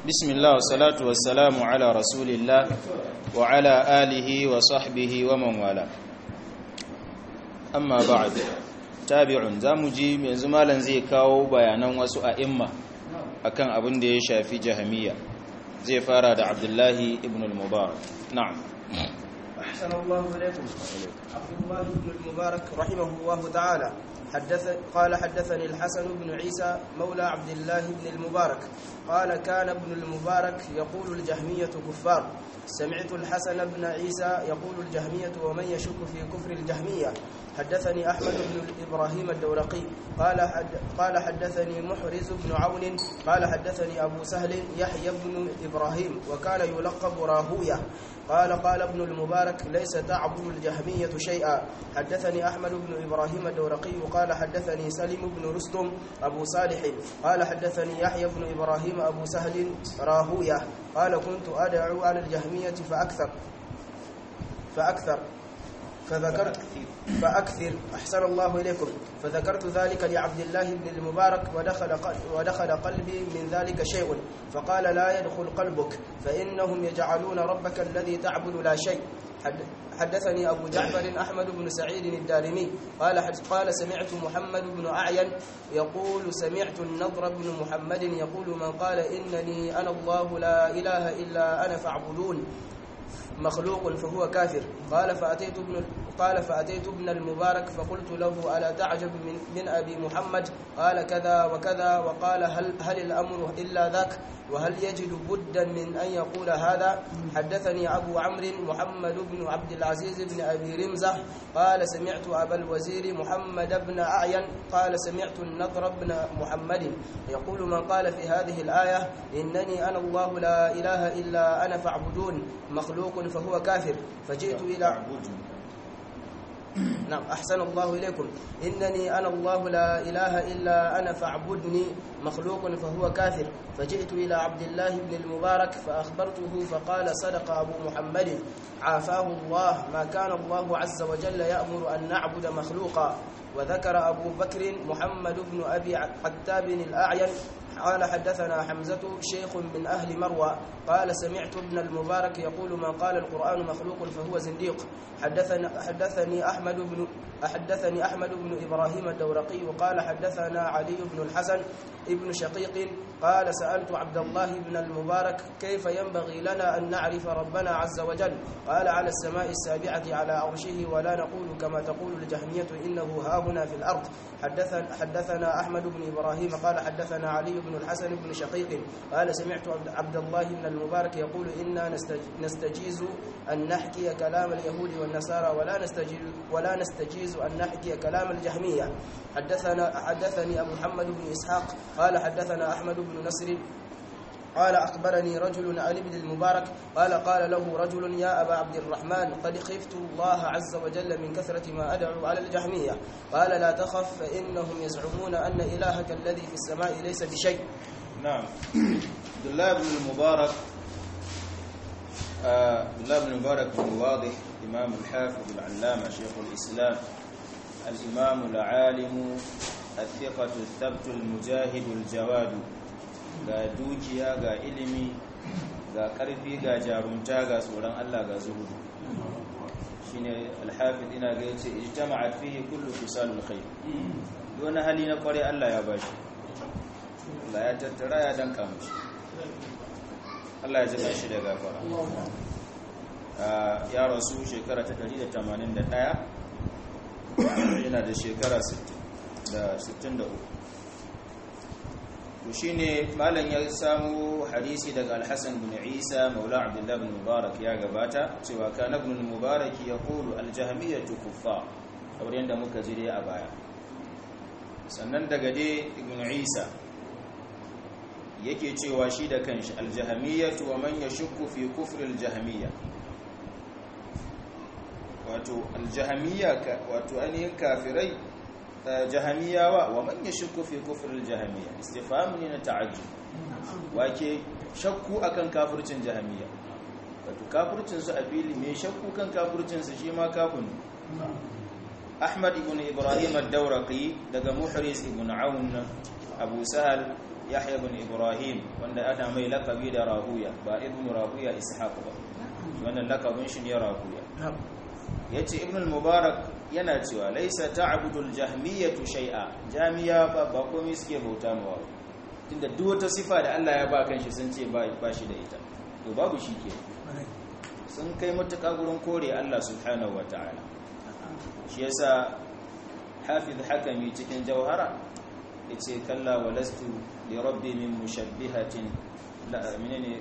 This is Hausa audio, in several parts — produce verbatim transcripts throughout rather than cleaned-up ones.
بسم الله والصلاة والسلام على رسول الله وعلى آله وصحبه ومن والاه أما بعد تابع زامجي من زمالا زي كاو بيانا وسوء إما أكان أبن دي شافي جهمية زي فارد عبد الله ابن المبارك. نعم. أحسن الله إليكم. عبد الله بن المبارك رحمه الله تعالى حدث قال حدثني الحسن بن عيسى مولى عبد الله بن المبارك قال كان ابن المبارك يقول الجهمية كفار. سمعت الحسن بن عيسى يقول الجهمية ومن يشك في كفر الجهمية. حدثني أحمد بن إبراهيم الدورقي قال حد قال حدثني محرز بن عون قال حدثني أبو سهل يحيى بن إبراهيم وكان يلقب راهوية قال قال ابن المبارك ليس تعبد الجهمية شيئا. حدثني أحمد بن إبراهيم الدورقي قال حدثني سلم بن رستم أبو صالح قال حدثني يحيى بن إبراهيم أبو سهل راهوية قال كنت أدعو على الجهمية فأكثر فأكثر فذكرت فأكثر أحسن الله إليكم فذكرت ذلك لعبد الله بن المبارك ودخل ودخل قلبي من ذلك شيء فقال لا يدخل قلبك فإنهم يجعلون ربك الذي تعبد لا شيء. حدثني أبو جعفر أحمد بن سعيد الدارمي قال قال سمعت محمد بن أعين يقول سمعت النضر بن محمد يقول من قال إنني أنا الله لا إله إلا أنا فاعبدون مخلوق فهو كافر. قال فأتيت ابن قال فأتيت ابن المبارك فقلت له ألا تعجب من, من أبي محمد؟ قال كذا وكذا وقال هل هل الأمر إلا ذاك وهل يجد بدا من أن يقول هذا؟ حدثني أبو عمرو محمد بن عبد العزيز بن أبي رمزة قال سمعت أبا الوزير محمد بن أعين قال سمعت النضر بن محمد يقول من قال في هذه الآية إنني أنا الله لا إله إلا أنا فاعبدون مخلوق فهو كافر فجئت إلى نعم أحسن الله إليكم إنني أنا الله لا إله إلا أنا فاعبدني مخلوق فهو كافر فجئت إلى عبد الله بن المبارك فأخبرته فقال صدق أبو محمد عافاه الله ما كان الله عز وجل يأمر أن نعبد مخلوقا. وذكر أبو بكر محمد بن أبي عتاب الأعين قال حدثنا حمزة شيخ من أهل مروى قال سمعت ابن المبارك يقول من قال القرآن مخلوق فهو زنديق. حدثنا حدثني أحمد بن حدثني أحمد بن إبراهيم الدورقي وقال حدثنا علي بن الحسن ابن شقيق قال سألت عبد الله بن المبارك كيف ينبغي لنا أن نعرف ربنا عز وجل؟ قال على السماء السابعة على عرشه ولا نقول كما تقول الجهمية إنه هاهنا في الأرض. حدثنا حدثنا أحمد بن إبراهيم قال حدثنا علي بن الحسن بن شقيق قال سمعت عبد الله بن المبارك يقول إنا نستجيز أن نحكي كلام اليهود والنصارى ولا نستجيز ولا نستجيز أن نحكي كلام الجهمية. حدثنا حدثني أبو محمد بن إسحاق قال حدثنا أحمد بن نصر قال أخبرني رجل عن ابن المبارك قال قال له رجل يا أبا عبد الرحمن قد خفت الله عز وجل من كثرة ما أدعو على الجهمية. قال لا تخف فإنهم يزعمون أن إلهك الذي في السماء ليس بشيء. نعم. عبد الله بن المبارك عبد الله بن المبارك بن واضح إمام الحافظ العلامة شيخ الإسلام الإمام العالم الثقة الثبت المجاهد الجواد ga dukiya ga ilimi ga karfi ga jarunta ga tsoron Allah ga zuhudu shine al-hafiz ina ga yace ijtama'at fihi kullu fisalul khair wani hali na kware Allah ya bashi Allah ya tattara ya danka mishi Allah ya jira shi da gafara ya rasu shekara ta ɗari da tamanin da ɗaya yana da shekara sittin da uku. to shine malam ya samu hadisi daga al-Hasan bin Isa maula Abdullah bin Mubarak ya gabata cewa kana ibn Mubarak yaqulu al-jahmiyyah kuffar kamar yanda muka ji dai a baya. Sannan daga dai ibn Isa yake cewa shi da kanshi al-jahmiyyah wa man yashukku fi kufr al-jahmiyyah wato al-jahmiyyah wato ainihin kafirai jahamiyawa wa man yashukku fi kufr al-jahmiyya istifham ne na ta'ajjub wake shakku akan kafircin jahmiya wato kafircin su a fili me shakku kan kafircin su shi ma kafin. Ahmad ibn Ibrahim ad-Dawraqi daga Muhris ibn Aun Abu Sahal yahya ibn ibrahim wanda ana mai lakabi da rahuya ba ibn rahuya ishaq ba wannan lakabin shi ne rahuya yace ibn al-mubarak yana cewa laysa ta'budu al-jahmiyyah shay'a jami'a ba ba komai suke bauta mawa tunda duk wata sifa da Allah ya ba kan shi sun ce ba ba shi da ita to babu shi ke sun kai mutaka gurin kore Allah subhanahu wataala shi yasa hafiz hakami cikin jawhara yace kalla walastu li rabbi min mushabbihatin la minni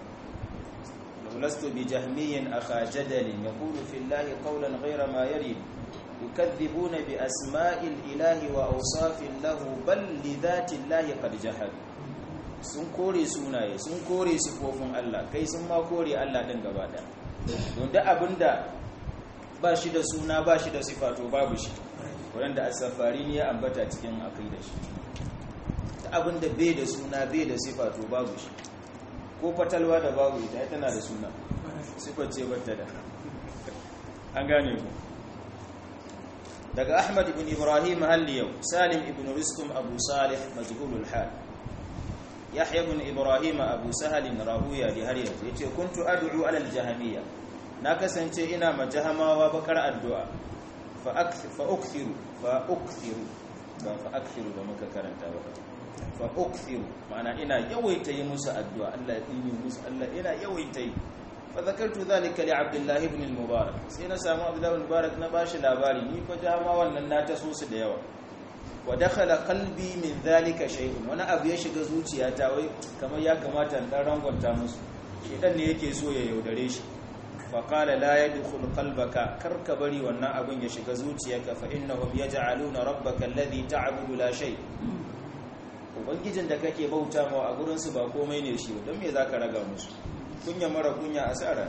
walastu bi jahmiyyin akha jadalin yaqulu fi llahi qawlan ghayra ma yarid yukaththibuna bi asma'il ilahi wa awsafin lahu bal li dhati llahi qad jahadu sun kore sunaye sun kore sifofin Allah kai sun ma kore Allah din gaba daya don da abinda ba shi da suna ba shi da sifa to babu shi wanda as-safari ne ya ambata cikin aqida shi da abinda bai da suna bai da sifa to babu shi ko fatalwa da babu ita tana da suna sifar ce bata da an gane ku daga Ahmad ibn Ibrahim Halliyau Salim ibn Ruskum Abu Salih majhulul hal Yahya ibn Ibrahim Abu Sahal Rahuya di har yanzu yace kuntu ad'u ala al-jahmiyya na kasance ina majahamawa bakar addu'a fa akthir fa ukthiru fa ukthiru ba fa akthiru da muka karanta ba fa ukthiru ma'ana ina yawaita yi musu addu'a Allah ya yi musu Allah ina yawaita yi fa zakartu dhalika li Abdullah ibn al-Mubarak sai na samu Abdullah ibn al-Mubarak na bashi labari ni fa jahamawan nan na taso su da yawa wa dakhala qalbi min dhalika shay'un wani abu ya shiga zuciyata wai kamar ya kamata in dan rangwanta musu shedan ne yake so ya yaudare shi fa qala la yadkhulu qalbaka karka bari wannan abin ya shiga zuciyarka fa innahum yaj'aluna rabbaka alladhi ta'budu la shay ubangijin da kake bauta ma a gurin su ba komai ne shi dan me zaka raga musu kunya mara kunya asara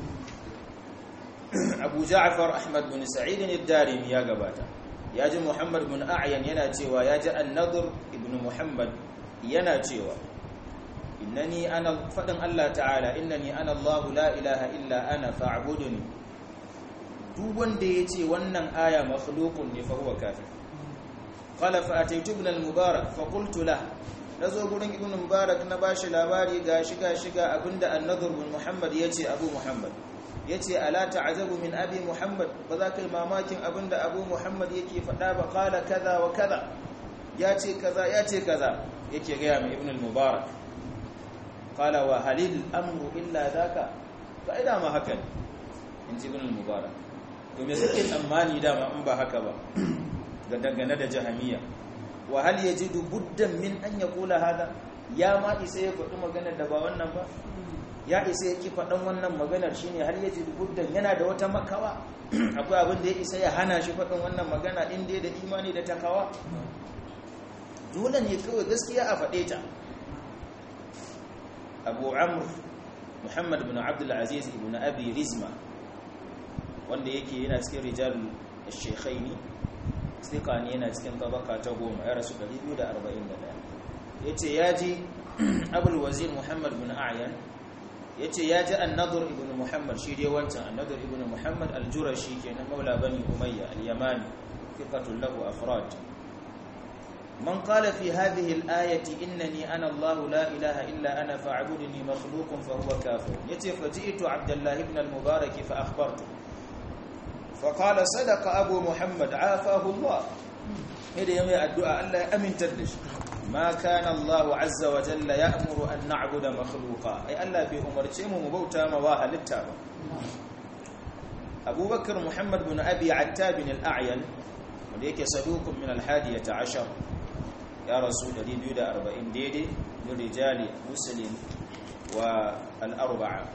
Abu Ja'far Ahmad bin Sa'id ad-Darimi ya gabata ya ji Muhammad bin A'yan yana cewa ya ji An-Nadhr ibn Muhammad yana cewa innani ana fadin Allah ta'ala innani ana Allah la ilaha illa ana fa'buduni duk wanda yace wannan aya makhluqun ne fa huwa kafir qala fa ataytu ibn al-Mubarak fa qultu lahu nazo gurin ibn Mubarak na bashi labari ga shiga shiga abinda An-Nadhr bin Muhammad yace Abu Muhammad yace ala ta'azabu min abi Muhammad ba za kai mamakin abinda Abu Muhammad yake faɗa ba qala kaza wa kaza yace kaza yace kaza yake ga mai ibn al-Mubarak qala wa halil amru illa zaka fa ida ma haka inji ibn al-Mubarak to me suke tsammani dama in ba haka ba ga dangane da jahamiya wa hal yajidu buddan min an yaqula hada ya ma isa ya faɗi maganar da ba wannan ba ya isa yake faɗan wannan maganar shine har yaji buddan yana da wata makawa akwai abin da ya isa ya hana shi faɗin wannan magana din dai da imani da takawa dole ne kawai gaskiya a faɗe ta Abu Amr Muhammad ibn Abdul Aziz ibn Abi Rizma wanda yake yana cikin rijal ash-shaykhaini thiqani yana cikin tabaka ta goma ya rasu ɗari biyu da arba'in da ɗaya yace yaji Abul Wazir Muhammad ibn A'yan yace ya ji An-Nadhr ibn Muhammad shi dai wancan An-Nadhr ibn Muhammad al-Jurashi kenan maula bani Umayya al-Yamani thiqatul lahu afrad man qala fi hadhihi al-ayati innani ana Allah la ilaha illa ana fa'budni makhluqun fa huwa kafir yace faji'tu Abdullah ibn al-Mubarak fa akhbartu fa qala sadaqa Abu Muhammad afahu Allah hada yamai addu'a Allah ya amintar da shi ما كان الله عز وجل يأمر أن نعبد مخلوقا أي ألا في أمرتهم مبوتا مواها للتابع أبو بكر محمد بن أبي عتاب الأعين وليك صدوق من الحادية عشر يا رسول الله بيدا أربعين ديدي من رجال مسلم والأربعة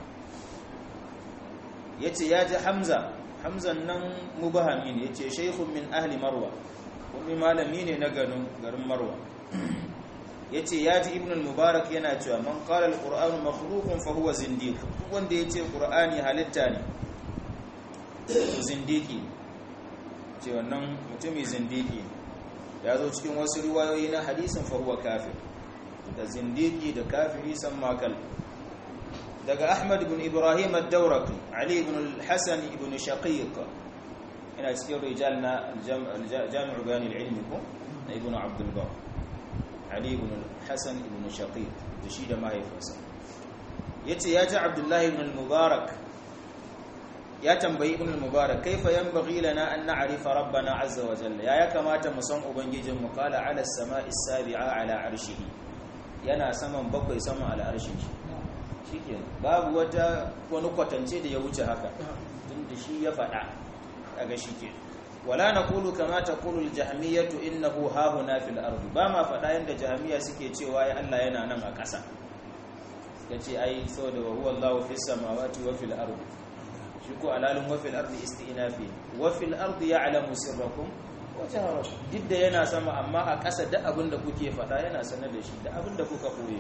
يتي ياج حمزة حمزة نم مبهمين يتي شيخ من أهل مروة ومما لمين نقنوا قرم مروة yace yaji ibn al-Mubarak yana cewa man qala al-Qur'anu makhluqun fa huwa zindiq wanda yace Qur'ani halitta ne zindiki ce wannan mutumi zindiki ya zo cikin wasu riwayoyi na hadisin fa huwa kafir da zindiki da kafiri san makal daga Ahmad ibn Ibrahim ad-Dawraqi Ali ibn al-Hasan ibn Shaqiq ina cikin rijal na al-Jami' bayan al-ilmi ko ibn Abdul Bar Ali ibn al-Hasan ibn Shaqiq da shi da mahaifinsa yace ya ji Abdullah ibn al-Mubarak ya tambayi ibn al-Mubarak kaifa yanbaghi lana an na'rifa rabbana azza wa jalla ya ya kamata mu san ubangijin mu qala ala as-sama'i as-sabi'a ala arshihi yana saman bakwai sama ala arshin shi shikenan babu wata wani kwatance da ya wuce haka tunda shi ya faɗa kaga shikenan wala naqulu kama taqulu al-jahmiyah innahu hahuna fil ardi ba ma faɗa yanda jahmiya suke cewa ya Allah yana nan a ƙasa yace ai saboda huwa Allahu fis samawati wa fil ardi shi ko alalun wa fil ardi istinafi wa fil ardi ya'lamu sirrakum wa jaharakum didda yana sama amma a ƙasa da abinda kuke faɗa yana sanar da shi da abinda kuka koye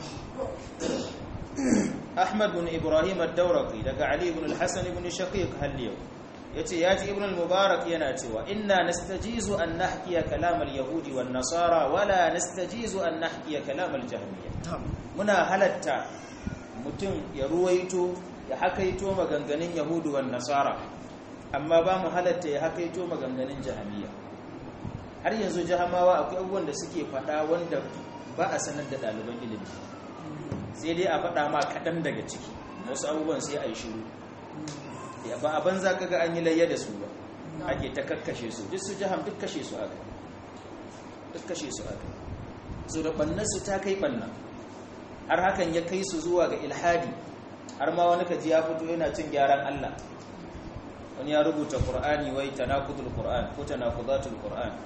Ahmad bin Ibrahim ad-Dawraqi daga Ali ibn al-Hasan ibn Shaqiq halliyau yace yaji ibn al-Mubarak yana cewa inna nastajizu an nahkiya kalam al-yahudi wan nasara wala nastajizu an nahkiya kalam al-jahmiyya muna halatta mutum ya ruwaito ya hakaito maganganun yahudu wan nasara amma ba mu halatta ya hakaito maganganun jahmiyya har yanzu jahamawa akwai abubuwan da suke fada wanda ba a sanar da ɗaliban ilimi sai dai a faɗa ma kaɗan daga ciki wasu abubuwan sai a yi shiru ya ba a banza kaga an yi layya da su ba ake ta kakkashe su duk su jaham duk kashe su aka duk kashe su aka su da ɓannarsu ta kai ɓanna har hakan ya kai su zuwa ga ilhadi har ma wani kaji ya fito yana cin gyaran Allah wani ya rubuta Qur'ani wai tanaqudul Qur'an ko tanaqudatul Qur'an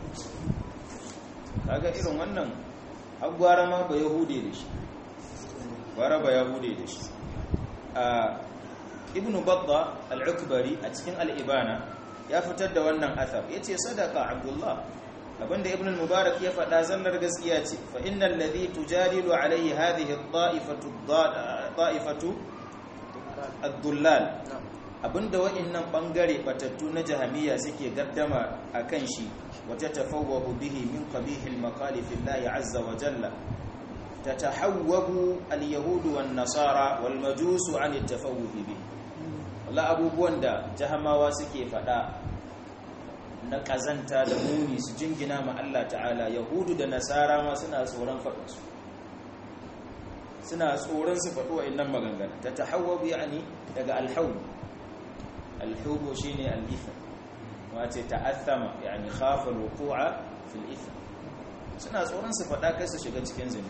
kaga irin wannan agwara ma ba yahude da shi gwara ba yahude da shi a ibn Battah al-Ukbari a cikin al-Ibana ya fitar da wannan athar yace sadaqa Abdullah abinda ibn al-Mubarak ya faɗa zallar gaskiya ce fa innal ladhi tujadilu alayhi hadhihi ad-da'ifatu ad-da'ifatu ad-dullal abinda wa'annan bangare batattu na jahamiya suke gaddama akan shi wata tafawwahu bihi min qabihil maqali fillahi azza wa jalla tatahawwabu al-yahud wan nasara wal majus an at-tafawwuh bihi wala abubuwan da jahamawa suke fada na kazanta da muni su jingina ma Allah ta'ala yahudu da nasara ma suna tsoron faɗin su suna tsoron su faɗo wa'annan maganganu tatahawwabu yani daga al-hawb الحوب شيني الإثم وتتأثم يعني خاف الوقوع في الإثم suna tsoron su faɗa kai su shiga cikin zunubi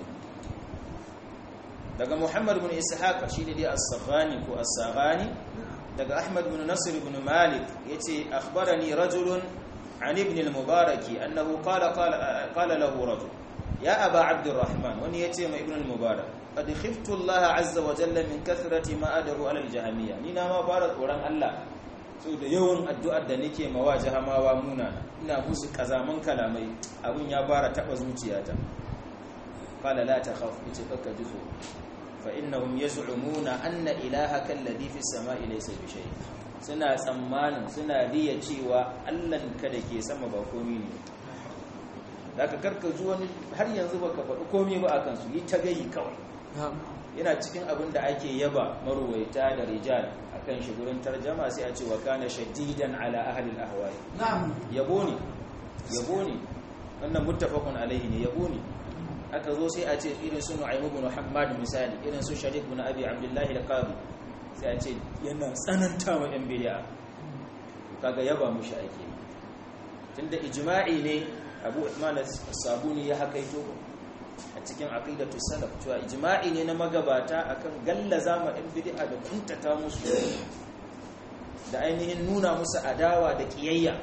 daga Muhammad ibn Ishaq shine dai as-Saghani ko as-Saghani daga Ahmad ibn Nasr ibn Malik yace akhbarani rajulun an ibn al-Mubarak annahu qala qala qala lahu rajul ya aba Abdurrahman wani yace mai ibn al-Mubarak qad khiftu Allah azza wa jalla min kathrati ma adaru ala al-jahmiyya ni na ma fara tsoron Allah so da yawan addu'ar da nake mawa jahamawa muna ina musu kazaman kalamai abun ya fara taba zuciyata qala la takhaf ita kaka jiso fa innahum yaz'umuna anna ilahaka alladhi fi as-sama'i laysa bi shay suna tsammanin suna riya cewa Allahnka da ke sama ba komai ne zaka karka ji wani har yanzu baka faɗi komai ba akan su yi ta gayi kawai yana cikin abin da ake yaba maruwaita da rijal akan shi gurin tarjama sai a ce wa kana shadidan ala ahli al-ahwa na'am yabo ne yabo ne wannan muttafaqun alaihi ne yabo ne aka zo sai a ce irin su Nu'aym ibn Muhammad misali irin su Sharik ibn Abi Abdullah al-Qadi sai a ce yana tsananta wa yan bid'a kaga yaba mushi ake tunda ijma'i ne Abu Uthman as-Sabuni ya hakaito a cikin aqidatu salaf cewa ijma'i ne na magabata akan gallaza ma ɗan bid'a da kuntata musu da ainihin nuna musu adawa da kiyayya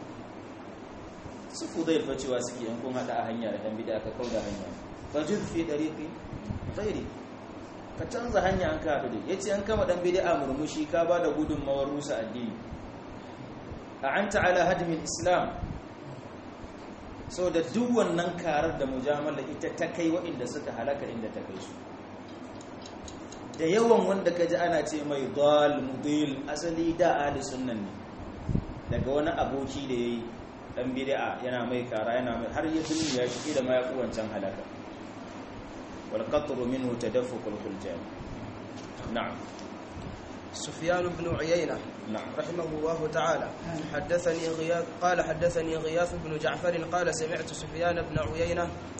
su Fudayl fa cewa suke yan kun hada a hanya da ɗan bid'a ka kauda hanya fajid fi dariqi ghairi ka canza hanya an ka hadu yace an kama ɗan bid'a murmushi ka ba da gudunmawar rusa addini a anta ala hadmi islam so da duk wannan karar da mujamala ita ta kai waɗanda suka halaka inda ta kai su da yawan wanda kaji ana ce mai dal mudil asali da ahli sunnan ne daga wani aboki da yayi dan bid'a yana mai kara yana mai har ya dumi ya shi da ma ya kuwancan halaka wal qatru minhu tadaffuqul khuljan na'am سفيان بن عيينة نعم رحمه الله تعالى حدثني غياث قال حدثني غياث بن جعفر قال سمعت سفيان بن عيينة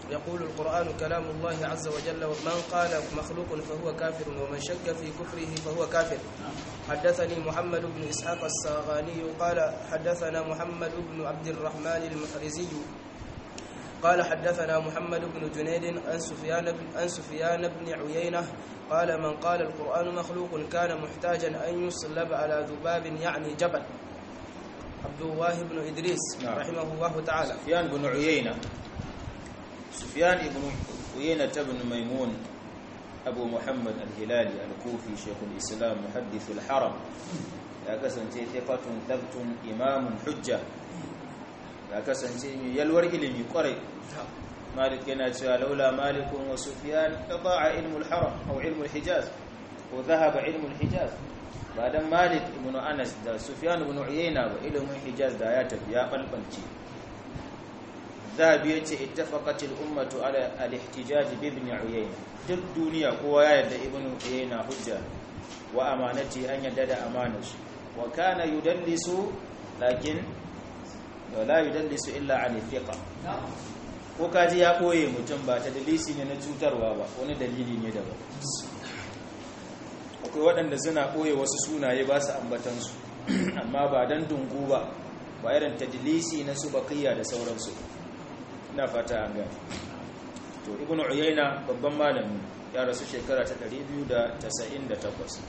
يقول القرآن كلام الله عز وجل ومن قال مخلوق فهو كافر ومن شك في كفره فهو كافر. حدثني محمد بن إسحاق الساغاني قال حدثنا محمد بن عبد الرحمن المحرزي قال حدثنا محمد بن جنيد عن سفيان بن عن سفيان بن عيينة قال من قال القرآن مخلوق كان محتاجا أن يصلب على ذباب يعني جبل. عبد الله بن إدريس نعم. رحمه الله تعالى. سفيان بن عيينة سفيان بن عيينة بن ميمون أبو محمد الهلالي الكوفي شيخ الإسلام محدث الحرم يا كسنتي ثقة ثبت إمام حجة يا كسنتي يلور إلمي قري مالك كان لولا مالك وسفيان قطاع علم الحرم أو علم الحجاز وذهب علم الحجاز بعد مالك بن أنس دا سفيان بن عيينة وعلم الحجاز دا ياتف يا قلبنتي ذهب يتي اتفقت الأمة على الاحتجاج بابن عيينة duk duniya kowa ya yarda ibnu uyayna hujja wa amanati an yadda da amanar shi wa kana yudallisu lakin la yudallisu illa an thiqa ko kaji ya koye mutum ba ta dalisi ne na cutarwa ba wani dalili ne daban akwai waɗanda suna koye wasu sunaye ba su ambatan su amma ba dan dungu ba ba irin tadlisi na su baqiya da sauransu ina fata an gane to ibnu uyayna babban malami ya rasu shekara ta ɗari biyu da casa'in da takwas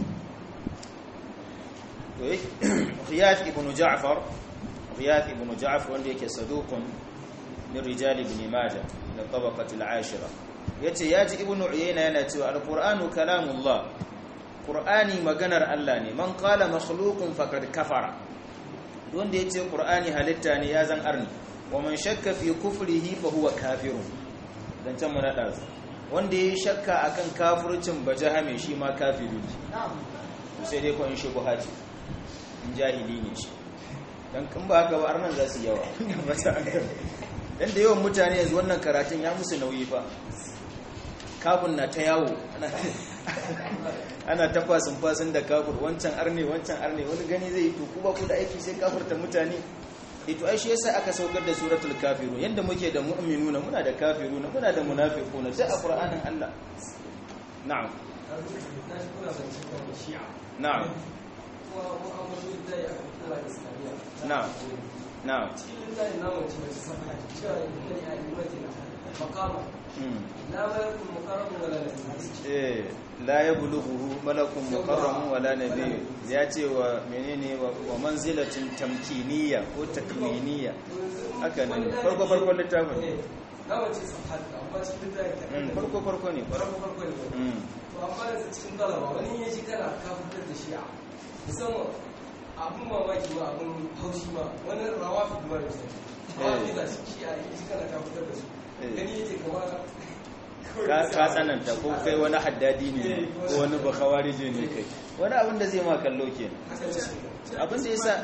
to Ghiyath ibn Ja'far Ghiyath ibn Ja'far wanda yake saduqun min rijal ibn Majah da tabaqat al-ashira yace yaji ibnu uyayna yana cewa al-qur'anu kalamullah qur'ani maganar Allah ne man qala makhluqun faqad kafara wanda yace qur'ani halitta ne ya zan arni wa man shakka fi kufrihi fa huwa kafirun dan can mun nada wanda yayi shakka akan kafircin bajahame shi ma kafiri ne to sai dai ko in shubha ce in jahili ne shi dan kan ba haka ba arnan za su yawa dan da yawan mutane yanzu wannan karatun ya musu nauyi fa kafin na ta yawo ana ana tafasin fasin da kafir wancan arne wancan arne wani gani zai yi to ku ba ku da aiki sai kafirta mutane ito ai shi yasa aka saukar da suratul kafirun yanda muke da mu'minuna muna da kafiruna muna da munafiquna sai a qur'anin Allah na'am na'am na'am na'am eh la yablughu malakun mukarramun wala nabiy ya ce wa menene wa manzilatin tamkiniyya ko takwiniyya haka ne farko farko littafin farko farko ne farko farko ne to amma da cikin dalaba wani ya ji kana kafitar da shi'a musamman abun mamaki ma abun haushi ma wani rawafi kuma da shi rawafi da shi'a ya ji kana kafitar da su gani yake kamar ka tsananta ko kai wani haddadi ne ko wani bakawarije ne kai wani abin da zai ma kallo ke abin da ya sa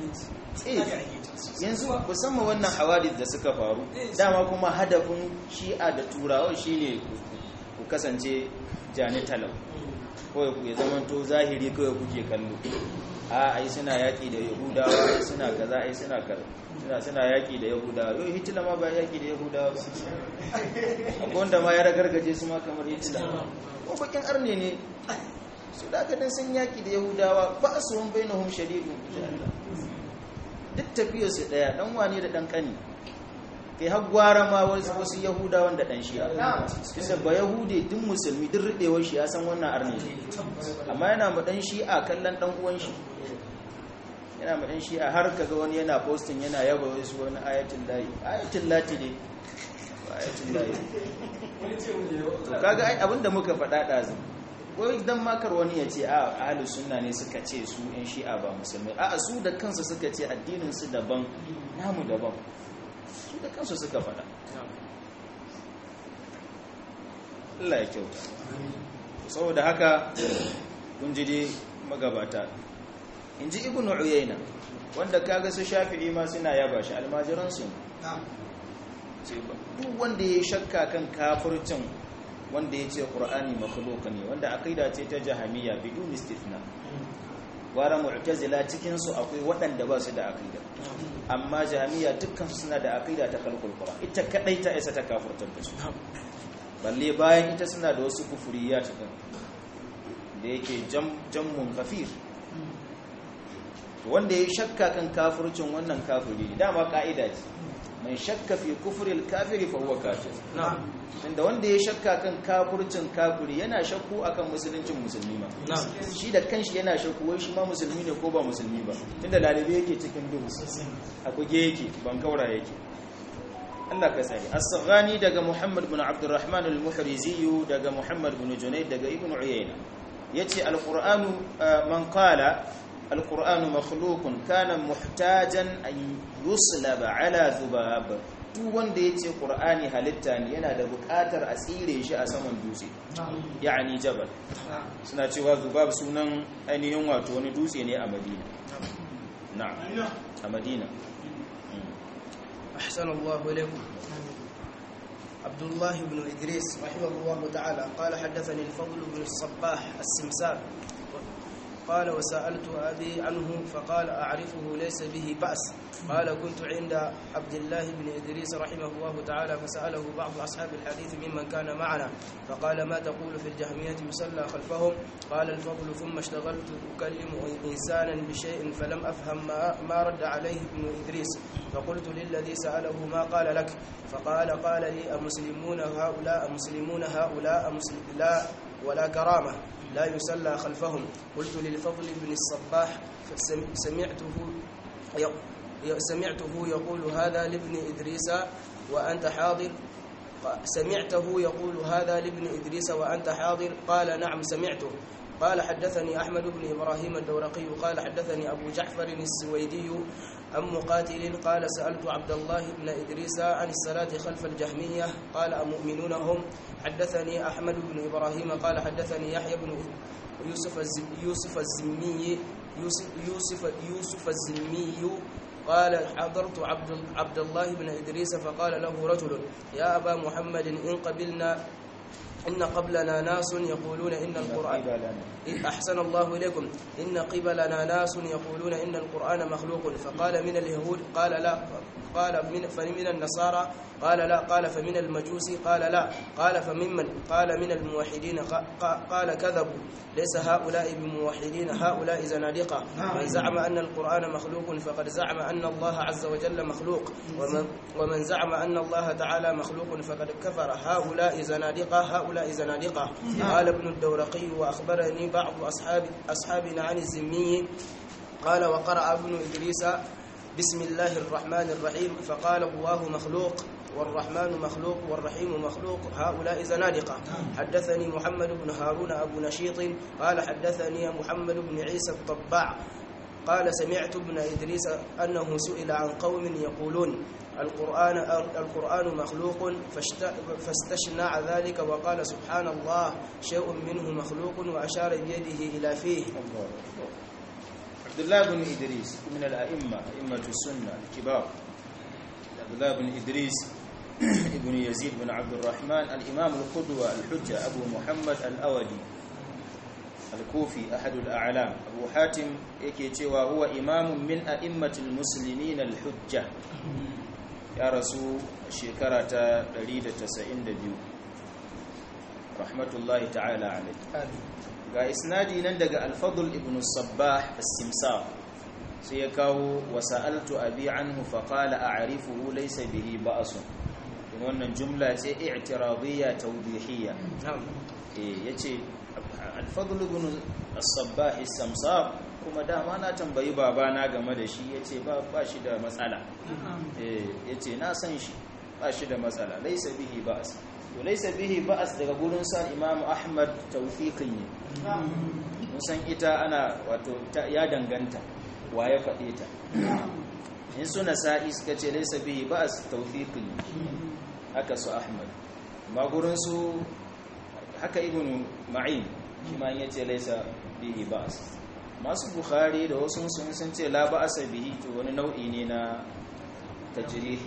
yanzu musamman wannan hawadith da suka faru dama kuma hadafin shi'a da turawa shine ku kasance jani talau kawai ku ya zamanto zahiri kawai kuke kallo a ai suna yaƙi da yahudawa suna kaza ai suna kaza suna suna yaƙi da yahudawa yau hitler ma ba yaƙi da yahudawa ba akwai wanda ma ya ragargaje su ma kamar hitler ko bakin arne ne su da aka dan sun yaƙi da yahudawa ba su hun bainahum shadidun duk tafiyar su daya dan wane da dan kani kai har gwara ma wasu wasu yahudawan da dan shi'a tunda ba yahude duk musulmi duk rubewar shi ya san wannan arne ne amma yana mu dan shi'a kallon dan uwan shi yana mu dan shi'a har kaga wani yana posting yana yaba wasu wani ayatul lahi ayatul lati ne ayatul lahi to kaga ai abinda muka faɗa dazu ko idan makar wani ya ce a ahlus sunna ne suka ce su in shi'a ba musulmi a su da kansu suka ce addinin su daban namu daban su da kansu suka faɗa Allah ya kyauta saboda haka kun ji dai magabata in ji ibn uyayna wanda kaga su shafi'i ma suna yaba shi almajiransu duk wanda ya shakka kan kafircin wanda ya ce qur'ani makhluq ne wanda aqida ce ta jahamiyya bidun istithna gwara mu'tazila cikin su akwai waɗanda ba su da aqida amma jami'a dukkan su suna da aqida ta khalqul qur'an ita kadai ta isa ta kafurtar da su balle bayan ita suna da wasu kufuriyat din da yake jammun kafir wanda ya shakka kan kafircin wannan kafiri dama ka'ida ce mai shakka fi kufril kafiri fa huwa kafir inda wanda ya shakka kan kafircin kafiri yana shakku akan musuluncin musulmi ma shi da kanshi yana shakku wai shi ma musulmi ne ko ba musulmi ba tunda lalibe yake cikin duhu a kuge yake ban kaura yake Allah ka sani as-Saghani daga Muhammad ibn Abdurrahman al-Muhrizi daga Muhammad ibn Junayd daga Ibn Uyayna yace al-Qur'anu man qala al-Qur'anu makhluqun kana muhtajan an yuslaba ala dhubab duk wanda yace Qur'ani halitta ne yana da buƙatar a tsire shi a saman dutse yani jabal suna cewa dhubab sunan ainihin wato wani dutse ne a Madina na'am a Madina أحسن الله إليكم. عبد الله بن إدريس رحمه الله تعالى قال حدثني الفضل بن الصباح السمسار قال وسألت أبي عنه فقال أعرفه ليس به بأس قال كنت عند عبد الله بن إدريس رحمه الله تعالى فسأله بعض أصحاب الحديث ممن كان معنا فقال ما تقول في الجهمية يصلى خلفهم قال الفضل ثم اشتغلت أكلم إنسانا بشيء فلم أفهم ما, ما رد عليه ابن إدريس فقلت للذي سأله ما قال لك فقال قال لي أمسلمون هؤلاء أمسلمون هؤلاء مسلم لا ولا كرامة لا يصلى خلفهم قلت للفضل بن الصباح سمعته سمعته يقول هذا لابن إدريس وأنت حاضر سمعته يقول هذا لابن إدريس وأنت حاضر قال نعم سمعته قال حدثني أحمد بن إبراهيم الدورقي قال حدثني أبو جعفر السويدي عن مقاتل قال سألت عبد الله بن إدريس عن الصلاة خلف الجهمية قال أمؤمنون هم حدثني أحمد بن إبراهيم قال حدثني يحيى بن يوسف يوسف الزمي يوسف يوسف يوسف الزمي قال حضرت عبد عبد الله بن إدريس فقال له رجل يا أبا محمد إن قبلنا إن قبلنا ناس يقولون إن القرآن أحسن الله إليكم إن قبلنا ناس يقولون إن القرآن مخلوق فقال من اليهود قال لا قال من فمن النصارى قال لا قال فمن المجوس قال لا قال فممن قال من الموحدين قال كذبوا ليس هؤلاء بموحدين هؤلاء زنادقة من زعم أن القرآن مخلوق فقد زعم أن الله عز وجل مخلوق ومن, ومن زعم أن الله تعالى مخلوق فقد كفر هؤلاء زنادقة هؤلاء زنادقة قال ابن الدورقي وأخبرني بعض أصحاب أصحابنا عن الزمي قال وقرأ ابن إدريس بسم الله الرحمن الرحيم فقال الله مخلوق والرحمن مخلوق والرحيم مخلوق هؤلاء زنادقة حدثني محمد بن هارون أبو نشيط قال حدثني محمد بن عيسى الطباع قال سمعت ابن إدريس أنه سئل عن قوم يقولون القرآن القرآن مخلوق فاستشنع ذلك وقال سبحان الله شيء منه مخلوق وأشار بيده إلى فيه. عبد الله بن إدريس من الأئمة أئمة السنة الكبار عبد الله بن إدريس ابن يزيد بن عبد الرحمن الإمام القدوة الحجة أبو محمد الأودي الكوفي أحد الأعلام أبو حاتم يكي وهو إمام من أئمة المسلمين الحجة يا رسول شكرة دريد تسعين دبيو رحمة الله تعالى عليه ga isnadi nan daga al-fadl ibn as-sabbah as-simsar sai ya kawo wasa'altu abi anhu fa qala a'rifuhu laysa bihi ba'sun wannan jumla ce i'tiradiyya tawdihiyya eh yace al-fadl ibn as-sabbah as-simsar kuma dama na tambayi babana game da shi yace ba ba shi da matsala eh yace na san shi ba shi da matsala laysa bihi ba's to laysa bihi ba'as daga gurin sa Imam Ahmad tawfiqin ne musan ita ana wato ya danganta waye fade ta in suna sa'i suka ce laysa bihi ba'as tawfiqin haka su Ahmad amma gurin su haka Ibn Ma'in shi ma yace laysa bihi ba'as masu Bukhari da wasu sun sun ce la ba'asa bihi to wani nau'i ne na tajrihi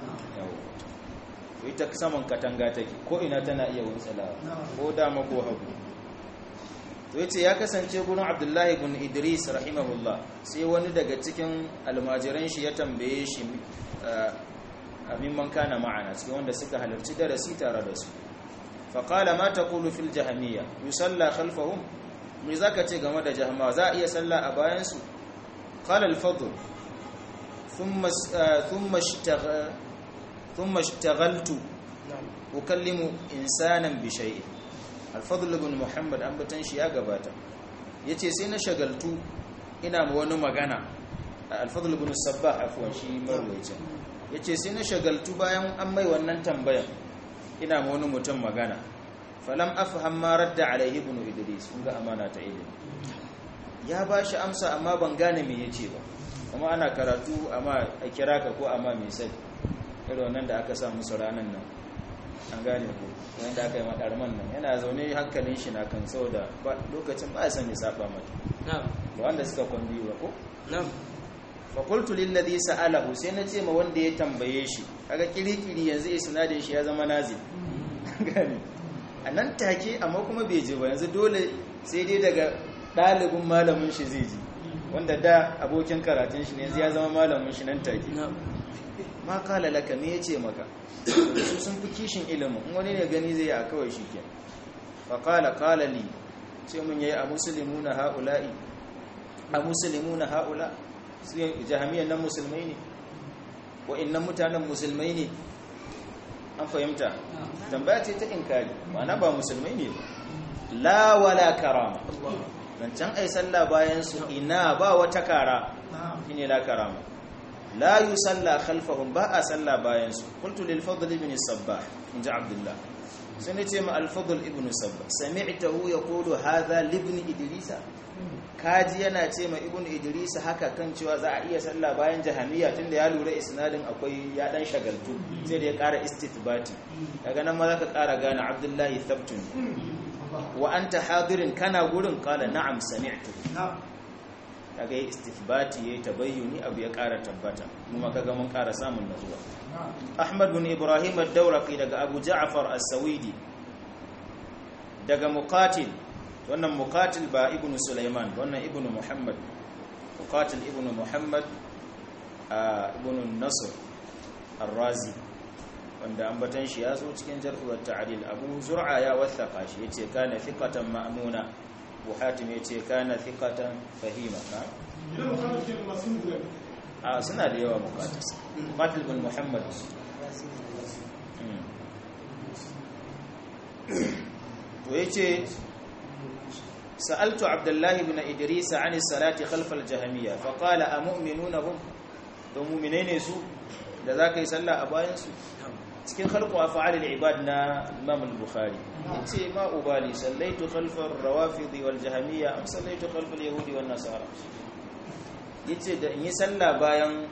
ita saman katanga take ko ina tana iya wuntsalawa ko dama ko hagu to yace ya kasance gurin Abdullahi ibn Idris rahimahullah sai wani daga cikin almajiran shi ya tambaye shi mimman kana ma'ana cikin wanda suka halarci darasi tare da su fa qala ma taqulu fil jahmiyya yusalla khalfahum me zaka ce game da jahmawa za a iya sallah a bayan su qala al-fadl thumma thumma ishtagha thumma ishtaghaltu ukallimu insanan bi shay'in al-fadl ibn muhammad an batan shi ya gabata yace sai na shagaltu ina ma wani magana al-fadl ibn sabbah afwan shi marwayacin yace sai na shagaltu bayan an mai wannan tambayar ina ma wani mutum magana falam afham ma radda alaihi ibn idris kun ga amana ta ilimi ya bashi amsa amma ban gane me yace ba kuma ana karatu amma a kira ka ko amma me sai irin wannan da aka sa musu ranan nan an gane ko wanda aka yi madarman nan yana zaune hankalin shi na kan saboda lokacin ba san ya saba mata na'am da wanda suka kwambi ba ko na'am fa qultu lil ladhi sa'alahu sai na ce ma wanda ya tambaye shi kaga kirikiri yanzu isnadin shi ya zama nazil gane anan take amma kuma bai je ba yanzu dole sai dai daga dalibin malamin shi zai ji wanda da abokin karatun shi ne yanzu ya zama malamin shi nan take ma kala laka me yace maka su sun fi kishin ilimin in wani ne gani zai yi a kawai shi ke faƙala ƙala li ce mun yayi a musulmuna ha'ula'i a musulmuna ha'ula su jahamiyyar nan musulmai ne wa'innan mutanen musulmai ne an fahimta tambaya ce ta inkari ma'ana ba musulmai ne la wala karama dan can ai sallah bayan su ina ba wata kara shine la karama لا يصلى خلفهم باء صلى باينسو قلت للفضل ابن الصباح ان عبد الله سنتي مع الفضل ابن الصباح سمعته يقول هذا لابن ادريس kaji yana ce ma ibnu idris haka kan cewa za a iya sallah bayan jahamiya tunda ya lura isnadin akwai ya dan shagaltu sai da ya ƙara istithbati daga nan ma zaka ƙara gane abdullahi thabtun wa anta hadirin kana gurin qala na'am sami'tu kaga yi istifbati yayi tabayyuni abu ya ƙara tabbata kuma kaga mun ƙara samun nazuwa Ahmad bin Ibrahim ad-Dawraqi daga Abu Ja'far as-Sawidi daga Muqatil wannan Muqatil ba ibnu Sulaiman wannan ibnu Muhammad Muqatil ibnu Muhammad ibnu Nasr ar-Razi wanda ambatan shi ya zo cikin Jarh wa Ta'dil Abu Zur'a ya wathaqa shi yace kana thiqatan ma'muna buhatim ya ce kana thiqatan fahima na a suna da yawa muqaddis Muqatil bin Muhammad to yace sa'altu Abdullah ibn Idris an as-salati khalf al-jahmiyya fa qala amu'minuna hum to mu'minai su da zaka yi sallah a bayan su cikin khalqu af'al al-ibad na Imam al-Bukhari yace ma ubali sallaitu khalfa ar-rawafid wal jahmiyya am sallaitu khalfa al-yahudi wan nasara yace da in yi sallah bayan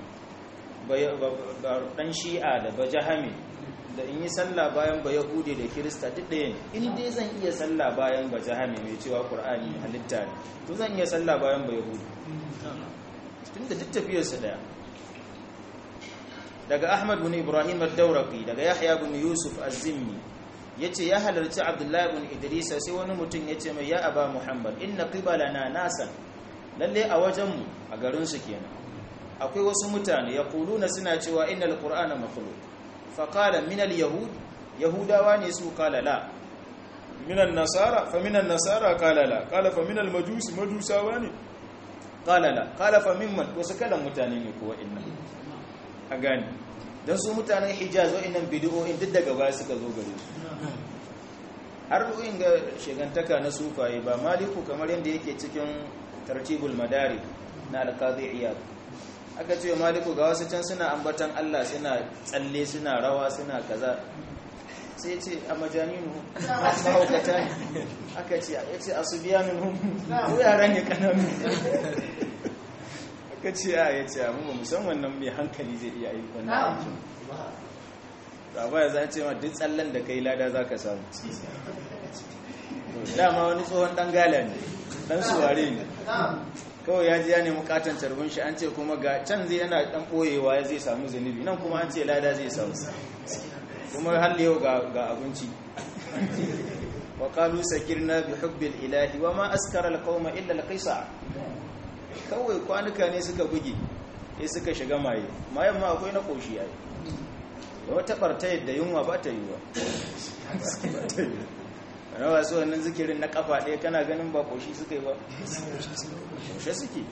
dan shi'a da bajahami da in yi sallah bayan bayahudi da kirista duk ɗaya ne in dai zan iya sallah bayan bajahami mai cewa qur'ani halitta ne to zan iya sallah bayan bayahudi tunda duk tafiyar su daya daga Ahmad bin Ibrahim ad-Dawraqi daga Yahya bin Yusuf az-Zimmi yace ya halarci Abdullah ibn Idris sai wani mutum yace mai ya Aba Muhammad inna qibalana nasan lalle a wajenmu a garin su kenan akwai wasu mutane yaquluna suna cewa innal qur'ana makhluq fa qala min al-yahud yahudawa ne su qala la min an-nasara fa min an-nasara qala la qala fa min al-majus majusawa ne qala la qala fa mimman wasu kalan mutane ne ko wa'annan a gani don su mutanen hijaz wa'annan bidiyoyin duk daga baya suka zo gare su har ru'in ga shegantaka na sufaye ba maliku kamar yadda yake cikin tartibul madari na al-qadi iyad aka ce maliku ga wasu can suna ambatan Allah suna tsalle suna rawa suna kaza sai ce a majaninu mahaukata ne aka ce ya ce asubiyanun hum ko yaran ne kananu ka ce a ya ce amma musamman nan mai hankali zai iya yi wannan aikin ba ba ya za ce ma duk tsallan da kai lada za ka samu dama wani tsohon dan gala ne dan suware ne kawai ya ji ya nemi katon carbin shi an ce kuma ga can zai yana dan boyewa ya zai samu zunubi nan kuma an ce lada zai samu kuma har yau ga abinci wa qalu sakirna bi hubbil ilahi wa ma askara alqawma illa alqisa kawai kwanuka ne suka buge sai suka shiga maye mayan ma akwai na koshi yayi da wata barta yadda yunwa ba ta yiwa ana wasu wannan zikirin na kafa ɗaya kana ganin ba koshi suka yi ba koshi suke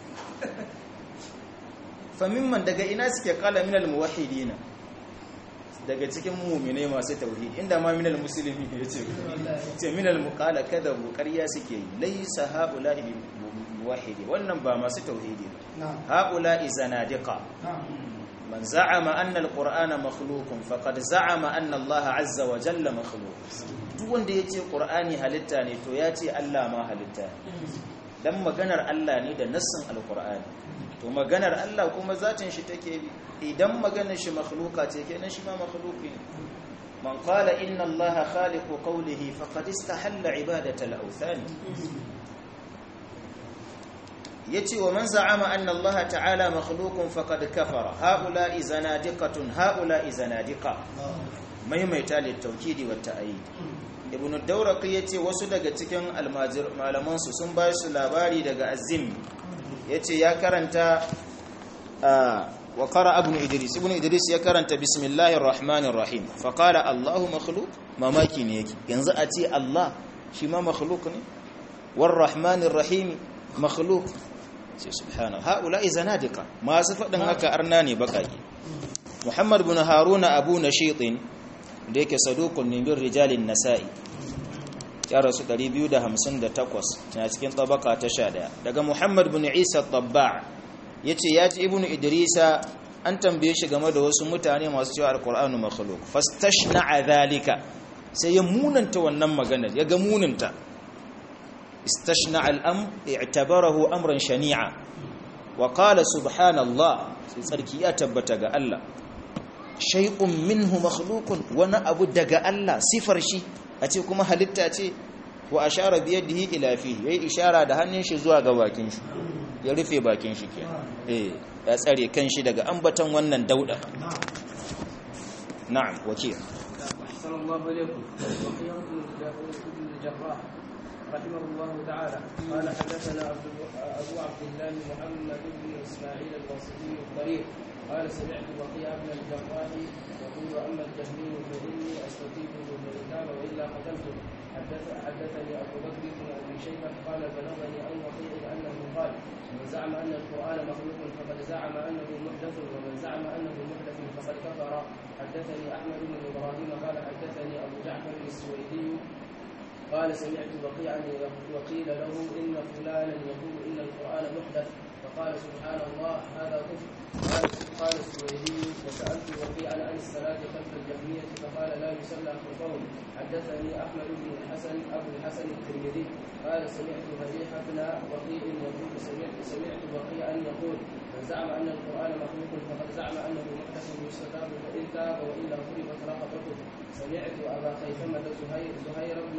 famimman daga ina suke kala minal muwahhidina daga cikin mu'mine masu tauhid inda ma minal muslimi yace ce minal muqala kadabu ƙarya suke yi laysa haula'i muwahhidi wannan ba masu tauhidi ba haula'i zanadiqa man za'ama anna alqur'ana makhluqun faqad za'ama anna Allah azza wa jalla makhluq duk wanda yace qur'ani halitta ne to yace Allah ma halitta dan maganar Allah ne da nassin alqur'ani to maganar Allah kuma zatin shi take bi idan maganar shi makhluqa ce kenan shi ma makhluqi ne man qala inna allaha khaliqu qawlihi faqad istahalla ibadata al-awthan yace wa man za'ama anna allaha ta'ala makhluqun faqad kafara haula'i zanadiqatun haula'i zanadiqa maimaita litawkidi wa ta'yid ibn ad-dawraqi yace wasu daga cikin almajir malaman su sun ba su labari daga azim yace ya karanta wa qara ibn idris ibn idris ya karanta bismillahir rahmanir rahim fa qala Allahu makhluq mamaki ne yake yanzu a ce Allah shi ma makhluq ne war rahmanir rahim makhluq sai subhana haula izanadika masu fadin haka arna ne bakaki muhammad ibn haruna abu nashitin da yake saduqun min rijalin nasa'i ya rasu ɗari biyu da hamsin da takwas tana cikin tabaka ta sha ɗaya daga muhammad bin isa tabba ya ce ya ci ibn idrisa an tambaye shi game da wasu mutane masu cewa alkur'anu makhluk fastashna zalika sai ya munanta wannan maganar ya ga munanta istashna al'am i'tabarahu amran shani'a wa qala subhanallah sai tsarki ya tabbata ga Allah shay'un minhu makhluqun wani abu daga Allah sifar shi a ce kuma halitta ce wa ashara biyadihi ila fihi yayi ishara da hannun shi zuwa ga bakin shi ya rufe bakin shi kenan eh ya tsare kanshi daga ambatan wannan dauda na'am wakil sallallahu alaihi wa sallam رحمه الله تعالى قال حدثنا أبو عبد الله محمد بن إسماعيل الواسطي الضرير قال سمعت بقيع بن الجراح يقول أما الجهمي فإني أستطيبه فإن كان وإلا قتلته حدث حدثني أبو بكر بن أبي شيبة قال بلغني عن وقيع أنه قال من زعم أن القرآن مخلوق فقد زعم أنه محدث ومن زعم أنه محدث فقد كفر حدثني أحمد بن إبراهيم قال حدثني أبو جعفر السويدي قال سمعت بقيعا وقيل له إن فلانا يقول إن القرآن محدث فقال سبحان الله هذا كفر قال السويدي وسألت بقيعا عن الصلاة خلف الجهمية فقال لا يصلى خلفهم حدثني أحمد بن الحسن أبو الحسن الترمذي قال سمعت بديح بن وقيع يقول سمعت سمعت بقيعا يقول من زعم أن القرآن مخلوق فقد زعم أنه محدث يستتاب فإن تاب وإلا ضربت رقبته سمعت أبا خيثمة زهير زهير بن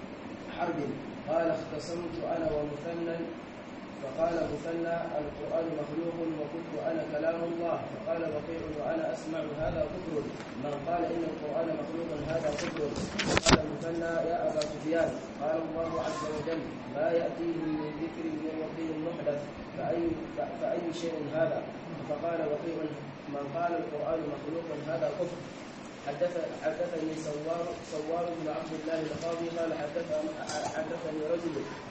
حرب قال اختصمت أنا ومثنى فقال مثنى القرآن مخلوق وقلت أنا كلام الله فقال بقيع وأنا أسمع هذا كفر من قال إن القرآن مخلوق هذا كفر قال مثنى يا أبا سفيان قال الله عز وجل ما يأتيهم من ذكر من ربهم محدث فأي, فأي شيء هذا فقال بقيع من قال القرآن مخلوق هذا كفر حدث حدثني سوار سوار بن عبد الله القاضي قال حدث حدثني رجل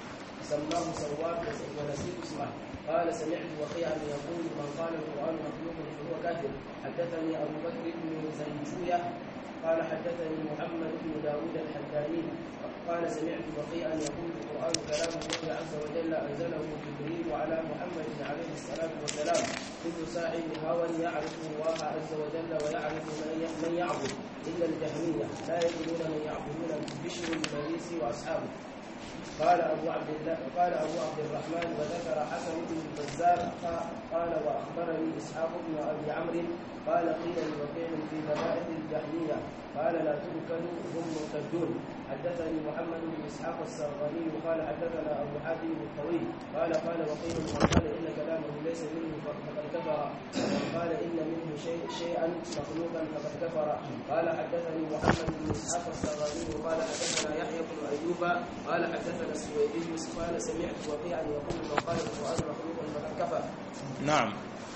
سماه سوار ونسيت اسمه قال سمعت وقيعا يقول من قال القرآن مخلوق فهو كافر حدثني أبو بكر بن زنجوية قال حدثني محمد بن داود الحداني قال سمعت وقيعا يقول القرآن كلام الله عز وجل أنزله جبريل على محمد عليه الصلاة والسلام كل صاحب هوى يعرف الله عز وجل ويعرف من يعبد إلا الجهمية لا يدرون من يعبدون بشر المريسي وأصحابه قال أبو عبد الله قال أبو عبد الرحمن وذكر حسن بن البزار قال وأخبرني إسحاق بن أبي عمرو قال قيل لوكيع في مباحث الجهمية قال لا تؤكلوا هم مرتدون. حدثني محمد بن إسحاق السرغاني قال حدثنا أبو حاتم الطويل قال قال وقيل من قال إن كلامه ليس منه فقد كفر ومن قال إن منه شيء شيئا مخلوقا فقد كفر. قال حدثني محمد بن إسحاق السرغاني قال حدثنا يحيى بن أيوب قال حدثنا السويدي قال سمعت وقيعا يقول من قال القرآن مخلوق فقد كفر. نعم.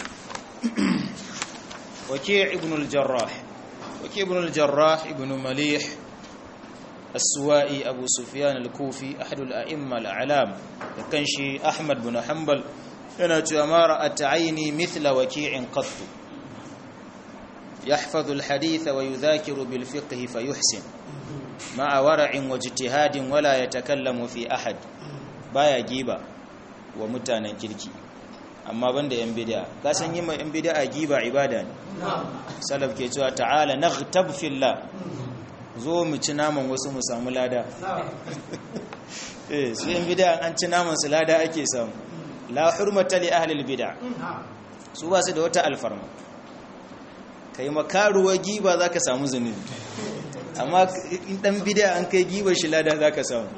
وكيع ابن الجراح وكيع ابن الجراح ابن مليح السوائي أبو سفيان الكوفي أحد الأئمة الأعلام كنشي أحمد بن حنبل أنا ما رأت عيني مثل وكيع قط يحفظ الحديث ويذاكر بالفقه فيحسن مع ورع واجتهاد ولا يتكلم في أحد بايا جيبا ومتانا كيركي amma banda yan bid'a ka san yin yan bid'a giba ibada ne salaf ke cewa ta'ala naghtab fillah zo mu ci naman wasu mu samu lada eh su yan bid'a an ci naman su lada ake samu la hurmata li ahli albid'a su ba su da wata alfarma kai makaruwa giba zaka samu zunubi amma in dan bid'a an kai giba shi lada zaka samu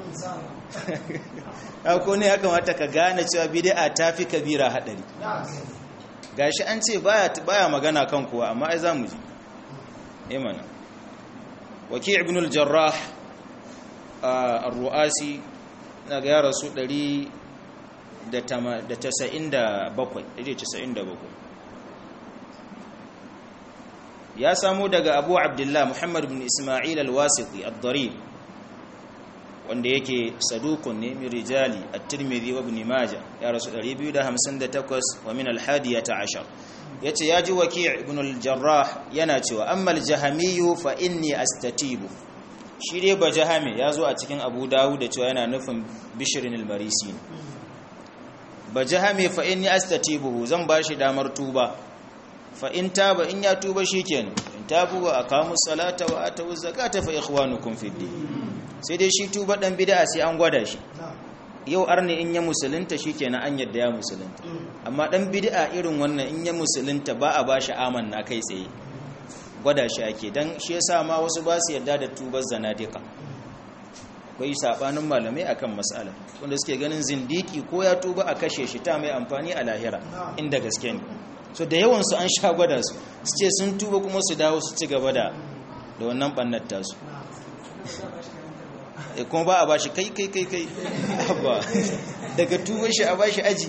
ko ne ya kamata ka gane cewa bid'a tafi kabira hadari gashi an ce baya baya magana kan kuwa amma ai zamu ji eh mana Waki' ibn al-Jarrah ar-Ru'asi daga ya rasu ɗari da casa'in da bakwai ya samu daga Abu Abdullah Muhammad ibn Isma'il al-Wasiti ad-Darib wanda yake sadukun ne min rijali at-Tirmidhi wa Ibn Majah ya rasu ɗari biyu da hamsin da takwas wa min al-hadiyata ashar yace yaji Waki' ibn al-Jarrah yana cewa amma al-Jahmiyyu fa inni astatibu shi dai ba jahami yazo a cikin Abu Dawud da cewa yana nufin Bishr al-Marisi ba jahami fa inni astatibu zan bashi damar tuba fa in taba in ya tuba shikenan in tabu wa aqamu salata wa atu zakata fa ikhwanukum fid din sai dai shi tuba dan bid'a sai an gwada shi yau arni in ya musulunta shikenan an yadda ya musulunta amma dan bid'a irin wannan in ya musulunta ba a bashi amanna kai tsaye gwada shi ake dan shi yasa ma wasu ba su yarda da tubar zanadika akwai sabanin malamai akan mas'ala wanda suke ganin zindiki ko ya tuba a kashe shi ta mai amfani a lahira inda gaske ne so da yawan su an sha gwada su su ce sun tuba kuma su dawo su ci gaba da da wannan bannar tasu e kuma ba a bashi kai kai kai kai ba daga tuba shi a bashi aji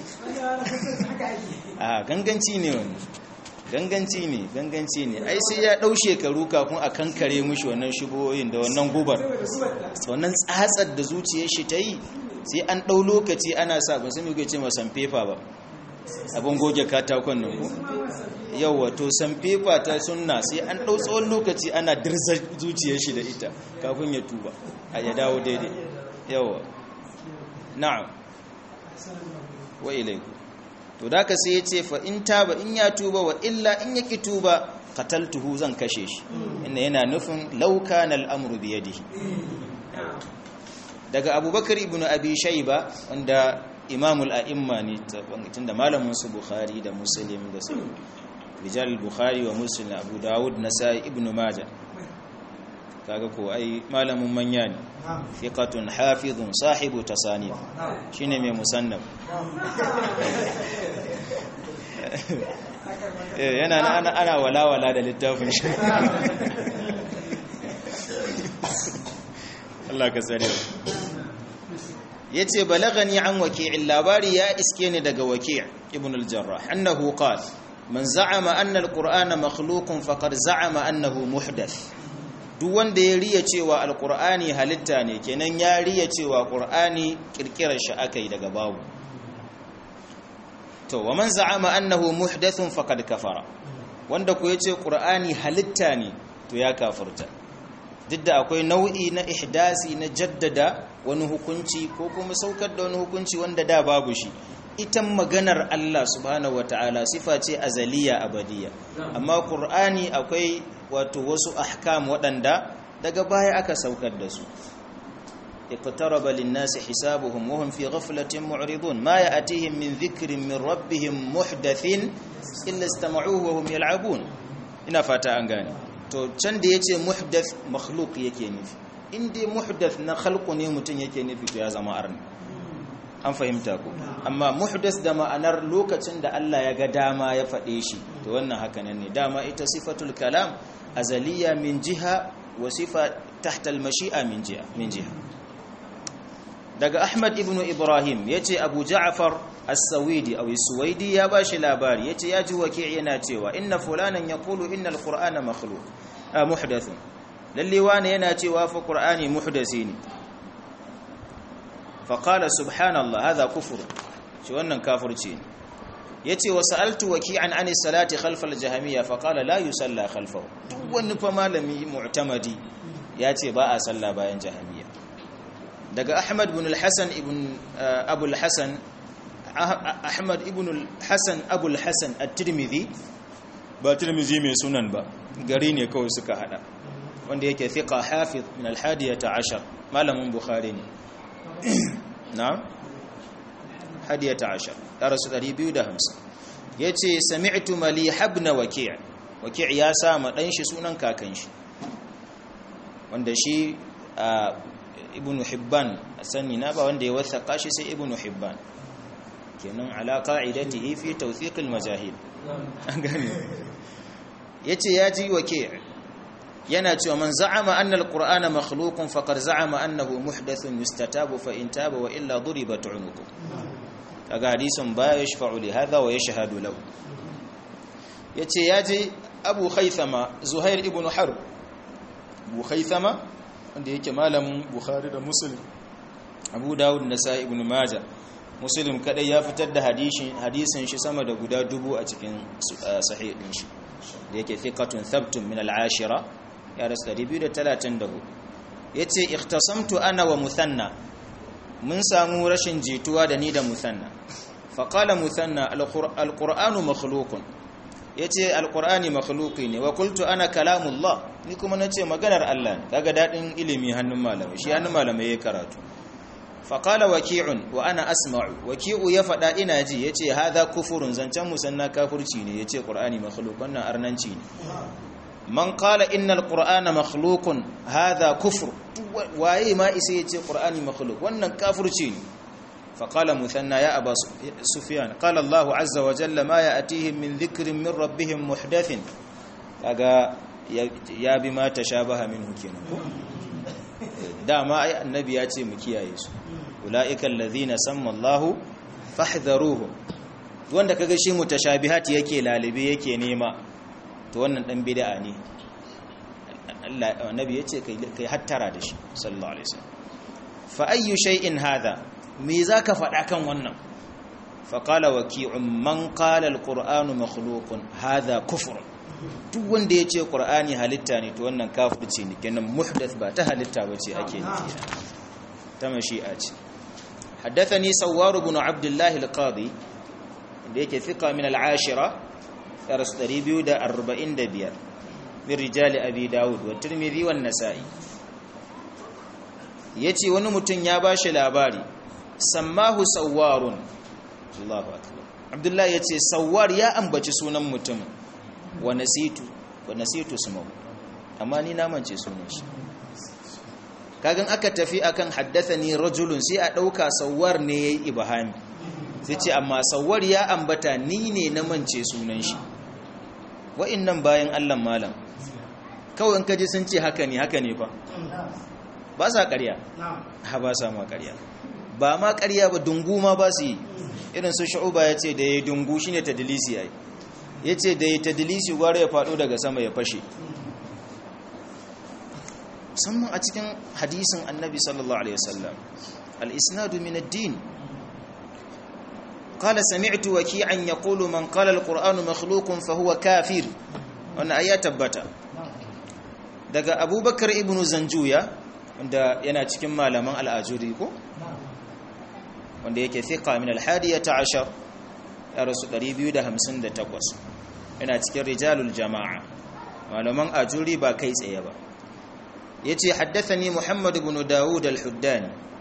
a ganganci ne wani ganganci ne ganganci ne ai sai ya dau shekaru kafin a kankare mushi wannan shubohin da wannan gubar wannan tsatsar da zuciyar shi ta yi sai an dau lokaci ana sa ba sai muke ce ma sanfefa ba abin goge katakon nan ko yawa to sanfefa ta sunna sai an dau tsawon lokaci ana dirzar zuciyar shi da ita kafin ya tuba a ya dawo daidai yawa na'am wa ilaikum to da ka sai ya ce fa in taba in ya tuba wa illa in yaki tuba qataltuhu zan kashe shi inda yana nufin law kana al-amru bi yadihi daga Abubakar ibn Abi Shayba wanda imamul a'imma ne tunda malamin su Bukhari da Muslim da su rijal Bukhari wa Muslim Abu Dawud Nasa'i ibn Majah kaga ko ai malamin manya ne fiqatun hafizun sahibu tasanif shine mai musannaf eh yana ana ana walawala da littafin shi Allah ka tsare yace balagani an Waki' labari ya iske ni daga Waki' ibn al-Jarrah annahu qala man za'ama anna al-Qur'ana makhluqun faqad za'ama annahu muhdath duk wanda ya riya cewa alkur'ani halitta ne kenan ya riya cewa qur'ani kirkirar shi akai daga babu to wa man za'ama annahu muhdathun faqad kafara wanda ko yace qur'ani halitta ne to ya kafirta duk da akwai nau'i na ihdasi na jaddada wani hukunci ko kuma saukar da wani hukunci wanda da babu shi ita maganar Allah subhanahu wataala sifa ce azaliya abadiya amma qur'ani akwai wato wasu ahkam waɗanda daga baya aka saukar da su اقترب للناس حسابهم وهم في غفلة معرضون ما يأتيهم من ذكر من ربهم محدث إلا استمعوه وهم يلعبون ina fata an gane to can da yace muhdath makhluq yake nufi in dai muhdath na khalqu ne mutun yake nufi to ya zama arni an fahimta ko amma muhdath da ma'anar lokacin da Allah ya ga dama ya fade shi to wannan haka nan ne dama ita sifatul kalam azaliya min jiha wa sifa tahta al-mashi'a min jiha min jiha daga Ahmad ibn Ibrahim yace Abu Ja'far as-Sawidi aw as-Suwaidi ya bashi labari yace ya ji waki' yana cewa inna fulanan yaqulu inna al-Qur'ana makhluq ah muhdath lalle wani yana cewa fa Qur'ani muhdasi ne fa qala subhanallah hadha kufr shi wannan kafirci ne yace wa sa'altu waki'an an as-salati khalf al-jahmiyya fa qala la yusalla khalfahu duk wani fa malami mu'tamadi yace ba a salla bayan jahmiyya daga Ahmad ibn al-Hasan ibn Abu al-Hasan Ahmad ibn al-Hasan Abu al-Hasan at-Tirmidhi ba Tirmidhi mai sunan ba gari ne kawai suka hada wanda yake thiqa hafiz min al-hadiyata ashar malamin Bukhari ne na'am hadiyata ashar darasu ɗari biyu da hamsin yace sami'tu Malih ibn Waki' Waki' ya sa ma dan shi sunan kakan shi wanda shi ibn Hibban sani na ba wanda ya wasaka shi sai ibn Hibban kenan ala qa'idatihi fi tawthiq al-majahil an gane yace yaji wake yana cewa man za'ama anna al-qur'ana makhluqun faqad za'ama annahu muhdathun yustatabu fa in taba wa illa duribat 'unuqu kaga hadisin ba yashfa'u li hadha wa yashhadu lahu yace yaji Abu Khaythama Zuhair ibn Harb Abu Khaythama wanda yake malamin Bukhari da Muslim Abu Dawud Nasa'i ibn Majah Muslim kadai ya fitar da hadisin hadisin shi sama da guda dubu a cikin sahih din shi da yake thiqatun thabtun min al-ashira ya rasu ɗari biyu da talatin da hudu yace ikhtasamtu ana wa Muthanna mun samu rashin jituwa da ni da Muthanna fa qala Muthanna al-Qur'anu makhluqun yace al-Qur'ani makhluqi ne wa qultu ana kalamullah ni kuma nace maganar Allah ne kaga dadin ilimi hannun malamai shi hannun malamai yayin karatu fa qala waki'un wa ana asma'u waki'u ya fada ina ji yace hadha kufurun zancan musanna kafirci ne yace Qur'ani makhluq wannan arnanci ne man qala innal qur'ana makhluqun hadha kufr waye ma isa yace Qur'ani makhluq wannan kafirci ne فقال مثنى يا أبا سفيان قال الله عز وجل ما يأتيهم من ذكر من ربهم محدث kaga ya bi ma tashabaha minhu kenan dama ai annabi ya ce mu kiyaye su ulaika allazina samma Allahu fahdharuhum wanda kaga shi mutashabihat yake lalibe yake nema to wannan dan bid'a ne annabi ya ce kai kai hattara da shi sallallahu alaihi wasallam fa ayyu shay'in hadha me za ka faɗa kan wannan faƙala waki'un man ƙala al-ƙur'anu makhluqun hadha kufur duk wanda ya ce ƙur'ani halitta ne to wannan kafirci ne kenan muhdath ba ta halitta ba ce ake nufi ta mashi'a ce haddathani sawwar ibn abdullah al-qadi da yake thiqa min al-ashira daras ɗari biyu da arba'in da biyar min rijali abi daud wa tirmidhi wa an-nasa'i yace wani mutum ya bashi labari sammahu sawwarun Allahu akbar Abdullah yace sawwar ya ambaci sunan mutum wa nasitu wa nasitu sumu amma ni na mance sunan shi kagan aka tafi akan haddathani rajulun sai a dauka sawwar ne yayi ibhami sai ce amma sawwar ya ambata ni ne na mance sunan shi wa'annan bayan Allah malam kawai in kaji sun ce haka ne haka ne fa ba sa ƙarya ha ba sa ma ƙarya ba ma ƙarya ba dungu ma ba su yi irin su shu'uba ya ce da ya dungu shi ne tadilisi ya yi ya ce da ya tadilisi gwara ya faɗo daga sama ya fashe musamman a cikin hadisin annabi sallallahu alaihi wasallam al-isnadu min ad-din qala sami'tu waki'an yaqulu man qala al-qur'anu makhluqun fa huwa kafir wannan ayya tabbata daga abubakar ibn zanjuya wanda yana cikin malaman al-ajuri ko wanda yake thiqa min al-hadiyata ashar ya rasu ɗari biyu da hamsin da takwas yana cikin rijalul jama'a malaman ajuri ba kai tsaye ba yace haddathani muhammad ibn daud al-huddani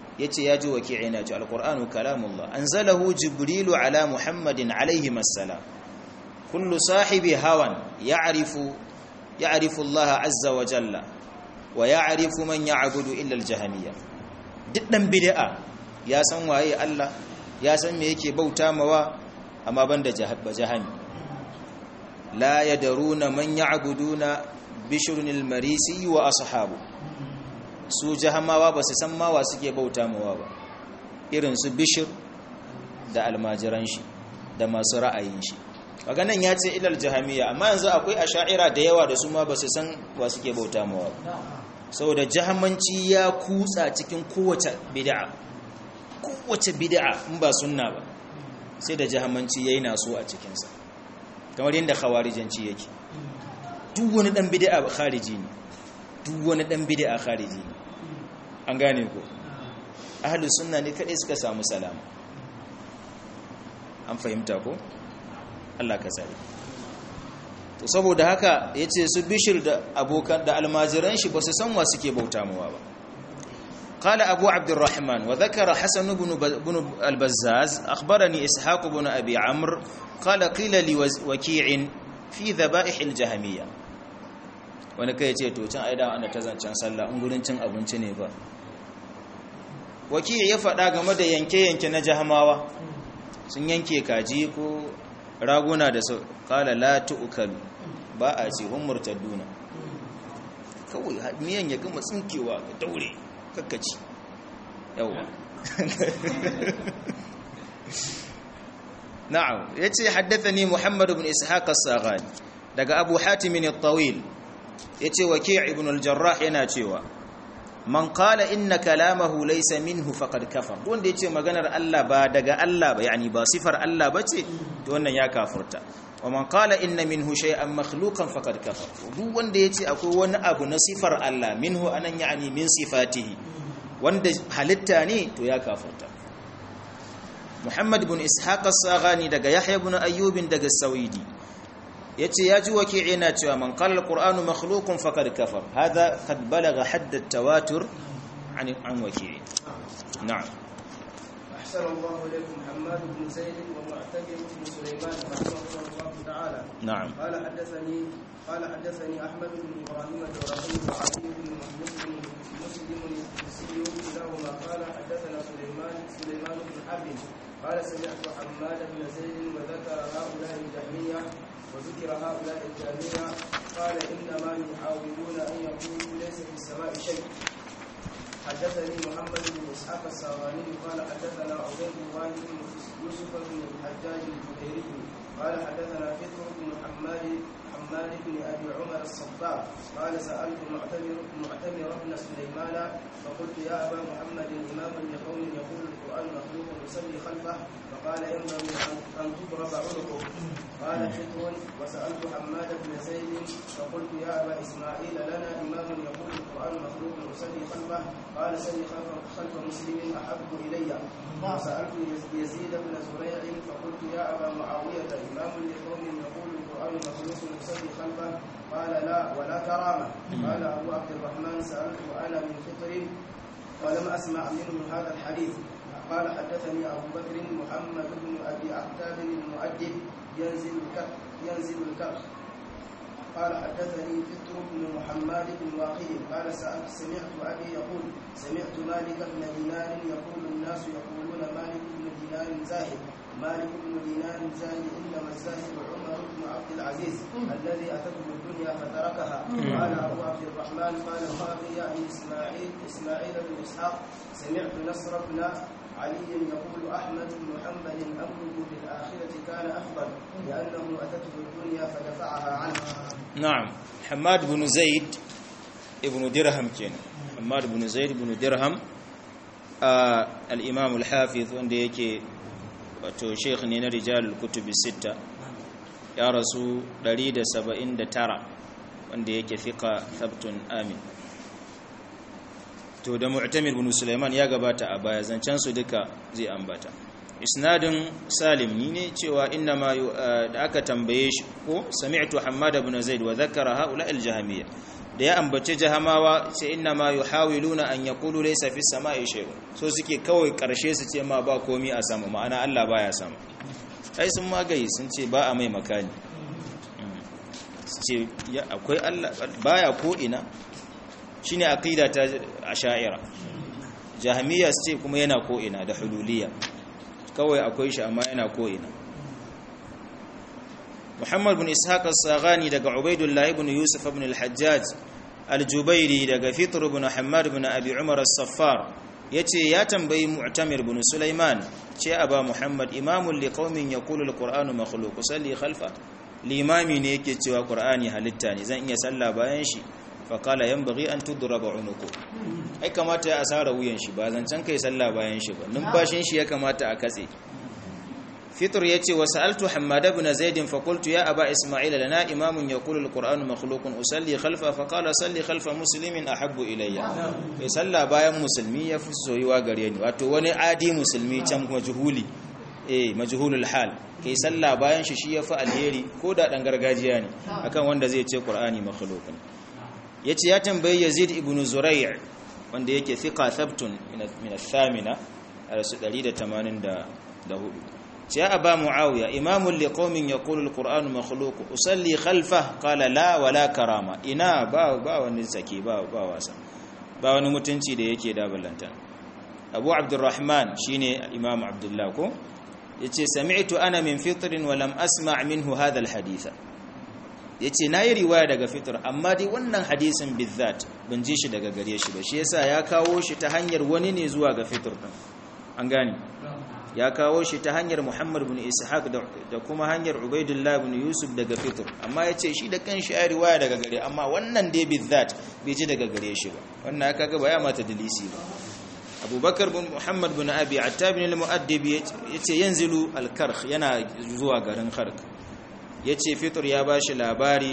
yace yaji waki'i yana ce alqur'anu kalamullah anzalahu jibrilu ala muhammadin alayhi assalam kullu sahibi hawan ya'rifu ya'rifu Allah azza wa jalla wa ya'rifu man ya'budu illa al-jahmiyya duk dan bid'a ya san waye Allah ya san me yake bauta mawa amma banda jahannami la yadaruna man ya'buduna bishrun al-marisi wa ashabu su jahamawa ba su san mawa suke bauta mawa ba irin su bishr da almajiran shi da masu ra'ayin shi kaga nan ya ce ilal jahamiyya amma yanzu akwai asha'ira da yawa da su ma ba su san wa suke bauta mawa ba saboda jahamanci ya kutsa cikin kowace bid'a kowace bid'a in ba sunna ba sai da jahamanci yayi naso a cikin sa kamar yadda khawarijanci yake duk wani dan bid'a khariji ne duk wani dan bid'a khariji ne an gane ko ahlus sunna ne kadai suka samu salama an fahimta ko Allah ka tsare to saboda haka yace su bishir da abokan da almajiran shi ba su san wa suke bauta mawa ba قال أبو عبد الرحمن وذكر حسن بن بن البزاز أخبرني إسحاق بن أبي عمرو قال قيل لوكيع في ذبائح الجهمية wani kai ce to can aida ana ta zancen sallah in gurin cin abinci ne ba waki ya faɗa game da yanke-yanke na jahamawa sun yanke kaji ko raguna da su kala la tu'kalu ba a ce hun murtadduna kawai miyan ya gama tsinkewa ga daure kakkaci yawa na'am yace haddathani Muhammad ibn Ishaq as-Saghani daga Abu Hatim at-Tawil yace Waki' ibn al-Jarrah yana cewa man qala inna kalamahu laysa minhu faqad kafar wanda yace maganar Allah ba daga Allah ba yani ba sifar Allah bace to wannan ya kafirta wa man qala inna minhu shay'an makhluqan faqad kafar duk wanda yace akwai wani abu na sifar Allah minhu anan yani min sifatihi wanda halitta ne to ya kafirta Muhammad ibn Ishaq as-Saghani daga Yahya ibn Ayyub daga Sawidi yace yaji waki'i na cewa man qala al-Qur'anu makhluqun faqad kafar hada qad balagha hadd at-tawatur an an waki'i na'am أحسن الله إليكم حماد بن زيد ومعتمر بن سليمان رحمه الله تعالى نعم قال حدثني قال حدثني أحمد بن إبراهيم الدورقي وعلي بن مسلم مسلم السيوطي كلاهما قال حدثنا سليمان سليمان بن حرب قال سمعت حماد بن زيد وذكر هؤلاء الجهمية وذكر هؤلاء الجهمية قال إنما يحاولون أن يقولوا ليس في السماء شيء حدثني محمد بن اسحاق الساغاني قال حدثنا عبيد الله بن يوسف بن الحجاج الجبيري قال حدثنا فطر بن حماد حماد بن ابي عمر الصباغ قال سالت معتمر معتمر بن سليمان فقلت يا ابا محمد امام لقوم يقول القران مخلوق يصلي خلفه فقال ينبغي ان تضرب عنقه قال فطر وسالت حماد بن زيد فقلت يا ابا اسماعيل لنا امام يقول القران مخلوق يصلي خلفه قال سلي خلف, خلف مسلم احب الي وسالت يزيد بن زريع فقلت يا ابا معاويه امام لقوم يقول القران مخلوق يصلي خلفه قال لا ولا كرامه قال ابو عبد الرحمن سالته انا من فطر ولم اسمع منه هذا الحديث قال حدثني ابو بكر محمد بن ابي عتاب المؤدب ينزل الكف ينزل الكف قال حدثني فطر بن محمد بن واقي قال سمعت ابي يقول سمعت مالك بن دينار يقول الناس يقولون مالك بن دينار زاهد مالك بن دينار زاهد انما الزاهد عمر بن عبد العزيز الذي اتته الدنيا فتركها قال ابو عبد الرحمن قال القاضي يعني اسماعيل اسماعيل بن اسحاق سمعت نصر بن علي يقول احمد بن محمد امره بالاخره كان افضل لانه اتته الدنيا فدفعها عنه. نعم حماد بن زيد ابن درهم كان حماد بن زيد بن درهم آه الامام الحافظ wanda yake wato sheikh ne na rijalul kutubi sita ya rasu ɗari da saba'in da tara wanda yake fiqa thabtun amin to da mu'tamir ibn sulaiman ya gabata a baya zancan su duka zai ambata isnadin salim ni ne cewa inna ma da aka tambaye shi ko sami'tu hammad ibn zaid wa dhakara haula al-jahmiyya da ya ambace jahamawa ce inna ma yuhawiluna an yaqulu laysa fis sama'i shay'un so suke kawai karshe su ce ma ba komi a sama ma'ana Allah baya sama ai sun magayi sun ce ba a mai makani su ce akwai Allah baya ko ina shine aqida ta asha'ira jahmiya su ce kuma yana ko ina da hululiyya kawai akwai shi amma yana ko ina Muhammad bin Ishaq as-Saghani daga Ubaydullah ibn Yusuf ibn al-Hajjaj al-Jubayri daga Fitr ibn Hammad ibn Abi Umar as-Saffar yace ya tambayi Mu'tamir ibn Sulaiman ce aba Muhammad imamun liqaumin yaqulu al-Qur'anu makhluq salli khalfa limami ne yake cewa Qur'ani halitta ne zan iya salla bayan shi fa qala yanbaghi an tudraba unuku ai kamata ya asara wuyan shi ba zancan kai salla bayan shi ba numfashin shi ya kamata a katse Fitr yace wa sa'altu Hammad ibn Zaid fa qultu ya aba Isma'il lana imamun yaqulu al-Qur'anu makhluqun usalli khalfa fa qala salli khalfa muslimin ahabbu ilayya kai salla bayan musulmi yafi soyuwa gare ni wato wani adi musulmi can majhuli eh majhulul hal kai salla bayan shi shi yafi alheri ko da dan gargajiya ne akan wanda zai ce Qur'ani makhluqun yace ya tambayi Yazid ibn Zurai' wanda yake thiqa thabtun min al-thamina rasul ɗari da tamanin da hudu يا أبا معاوية إمام لقوم يقول القرآن مخلوق أصلي خلفه قال لا ولا كرامة إنا با با ونزكي با با واسا با ونمتنشي ده يكي دابلنتان أبو عبد الرحمن شيني إمام عبد الله كو يتي سمعت أنا من فطر ولم أسمع منه هذا الحديث yace nayi riwaya daga fitr amma dai wannan hadisin bizzat ban ji shi daga gare shi ba shi yasa ya kawo shi ta hanyar wani ne zuwa ga fitr din an gane ya kawo shi ta hanyar Muhammad ibn Ishaq da kuma hanyar Ubaydullah ibn Yusuf daga Fitr amma yace shi da kanshi ya riwaya daga gare amma wannan dai bizzat bai ji daga gare shi ba wannan kaga ba ya mata dalisi ba Abubakar ibn Muhammad ibn Abi Attab ibn al-Mu'addib yace yanzilu al-Karkh yana zuwa garin Khark yace Fitr ya bashi labari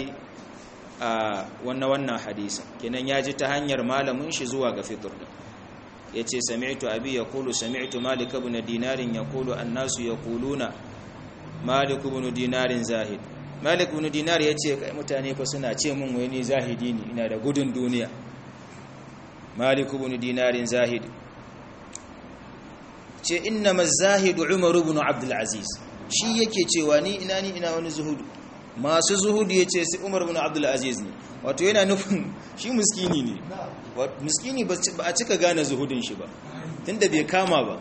a wannan wannan hadisi kenan ya ji ta hanyar malamin shi zuwa ga Fitr yace sami'tu abi yaqulu sami'tu malik ibn dinar yaqulu an-nasu yaquluna malik ibn dinar zahid malik ibn dinar yace kai mutane fa suna ce min wai ni zahidi ne ina da gudun duniya malik ibn dinar zahid ce innama az-zahid umar ibn abd al-aziz shi yake cewa ni ina ni ina wani zuhudu masu zuhudu yace sai umar ibn abd al-aziz ne wato yana nufin shi miskini ne miskini ba a cika gane zuhudin shi ba tunda bai kama ba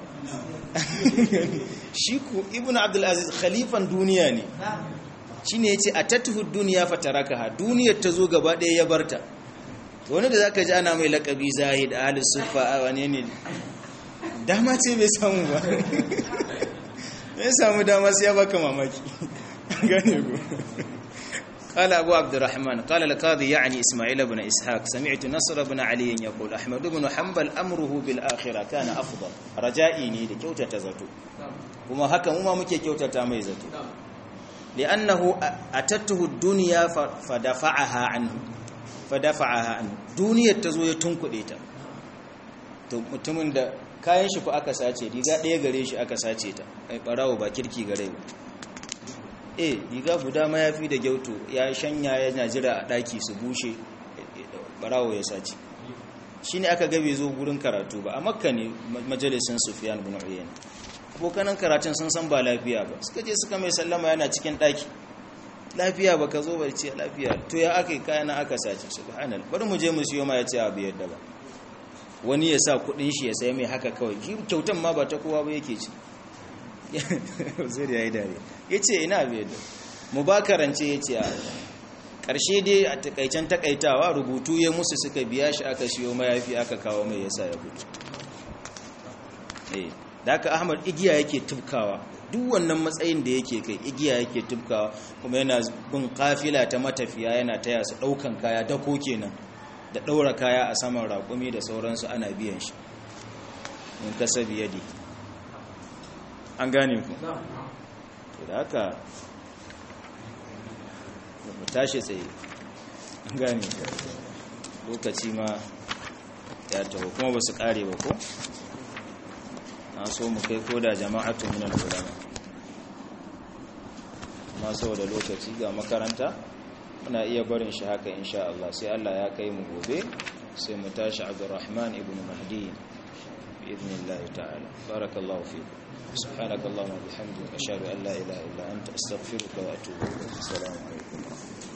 shi ku ibnu abdul aziz khalifan duniya ne shine yace atatuhu dunya fatarakaha duniyar ta zo gaba daya ya barta wani da zaka ji ana mai laqabi zahid ahli sufa wane ne dama ce bai samu ba bai samu dama sai ya baka mamaki gane ku قال أبو عبد الرحمن قال القاضي يعني إسماعيل بن إسحاق سمعت نصر بن علي يقول أحمد بن حنبل أمره بالآخرة كان أفضل رجائيني لكوتة تزتو وما هكا وما مكي كوتة تاميزتو لأنه أتته الدنيا فدفعها عنه فدفعها عنه دنيا تزوية تنكو إيتا mutumin da kayan shi ko aka sace riga ɗaya gare shi aka sace ta ai barawo ba kirki gare ba eh riga guda ma yafi da gyauto ya shanya yana jira a daki su bushe barawo ya sace shine aka ga bai zo gurin karatu ba a makka ne majalisin Sufyan ibn Uyayna abokanan karatun sun san ba lafiya ba suka je suka mai sallama yana cikin daki lafiya ba ka zo ba ce lafiya to ya akai kayana aka sace subhanallah bari mu je mu siyo ma ya ce abu yadda ba wani ya sa kudin shi ya sai mai haka kawai kyautan ma ba ta kowa ba yake ci zai da yayi dare yace ina bai da mubakarance yace a karshe dai a takaicen takaitawa rubutu ya musu suka biya shi aka siyo mayafi aka kawo mai yasa ya gudu eh daka Ahmad igiya yake tubkawa duk wannan matsayin da yake kai igiya yake tubkawa kuma yana bin kafila ta matafiya yana taya su daukan kaya dako kenan da daura kaya a saman raƙumi da sauransu ana biyan shi mun kasabi yadi an gane ku to da haka mu tashi tsaye an gane lokaci ma ya taho kuma ba su kare ba ko na so mu kai koda jama'atu min al-ulama ma saboda lokaci ga makaranta muna iya barin shi haka insha Allah sai Allah ya kai mu gobe sai mu tashi Abdurrahman ibn Mahdi باذن الله تعالى. بارك الله فيكم. سبحانك اللهم وبحمدك اشهد ان لا اله الا انت استغفرك واتوب اليك. السلام عليكم ورحمه الله.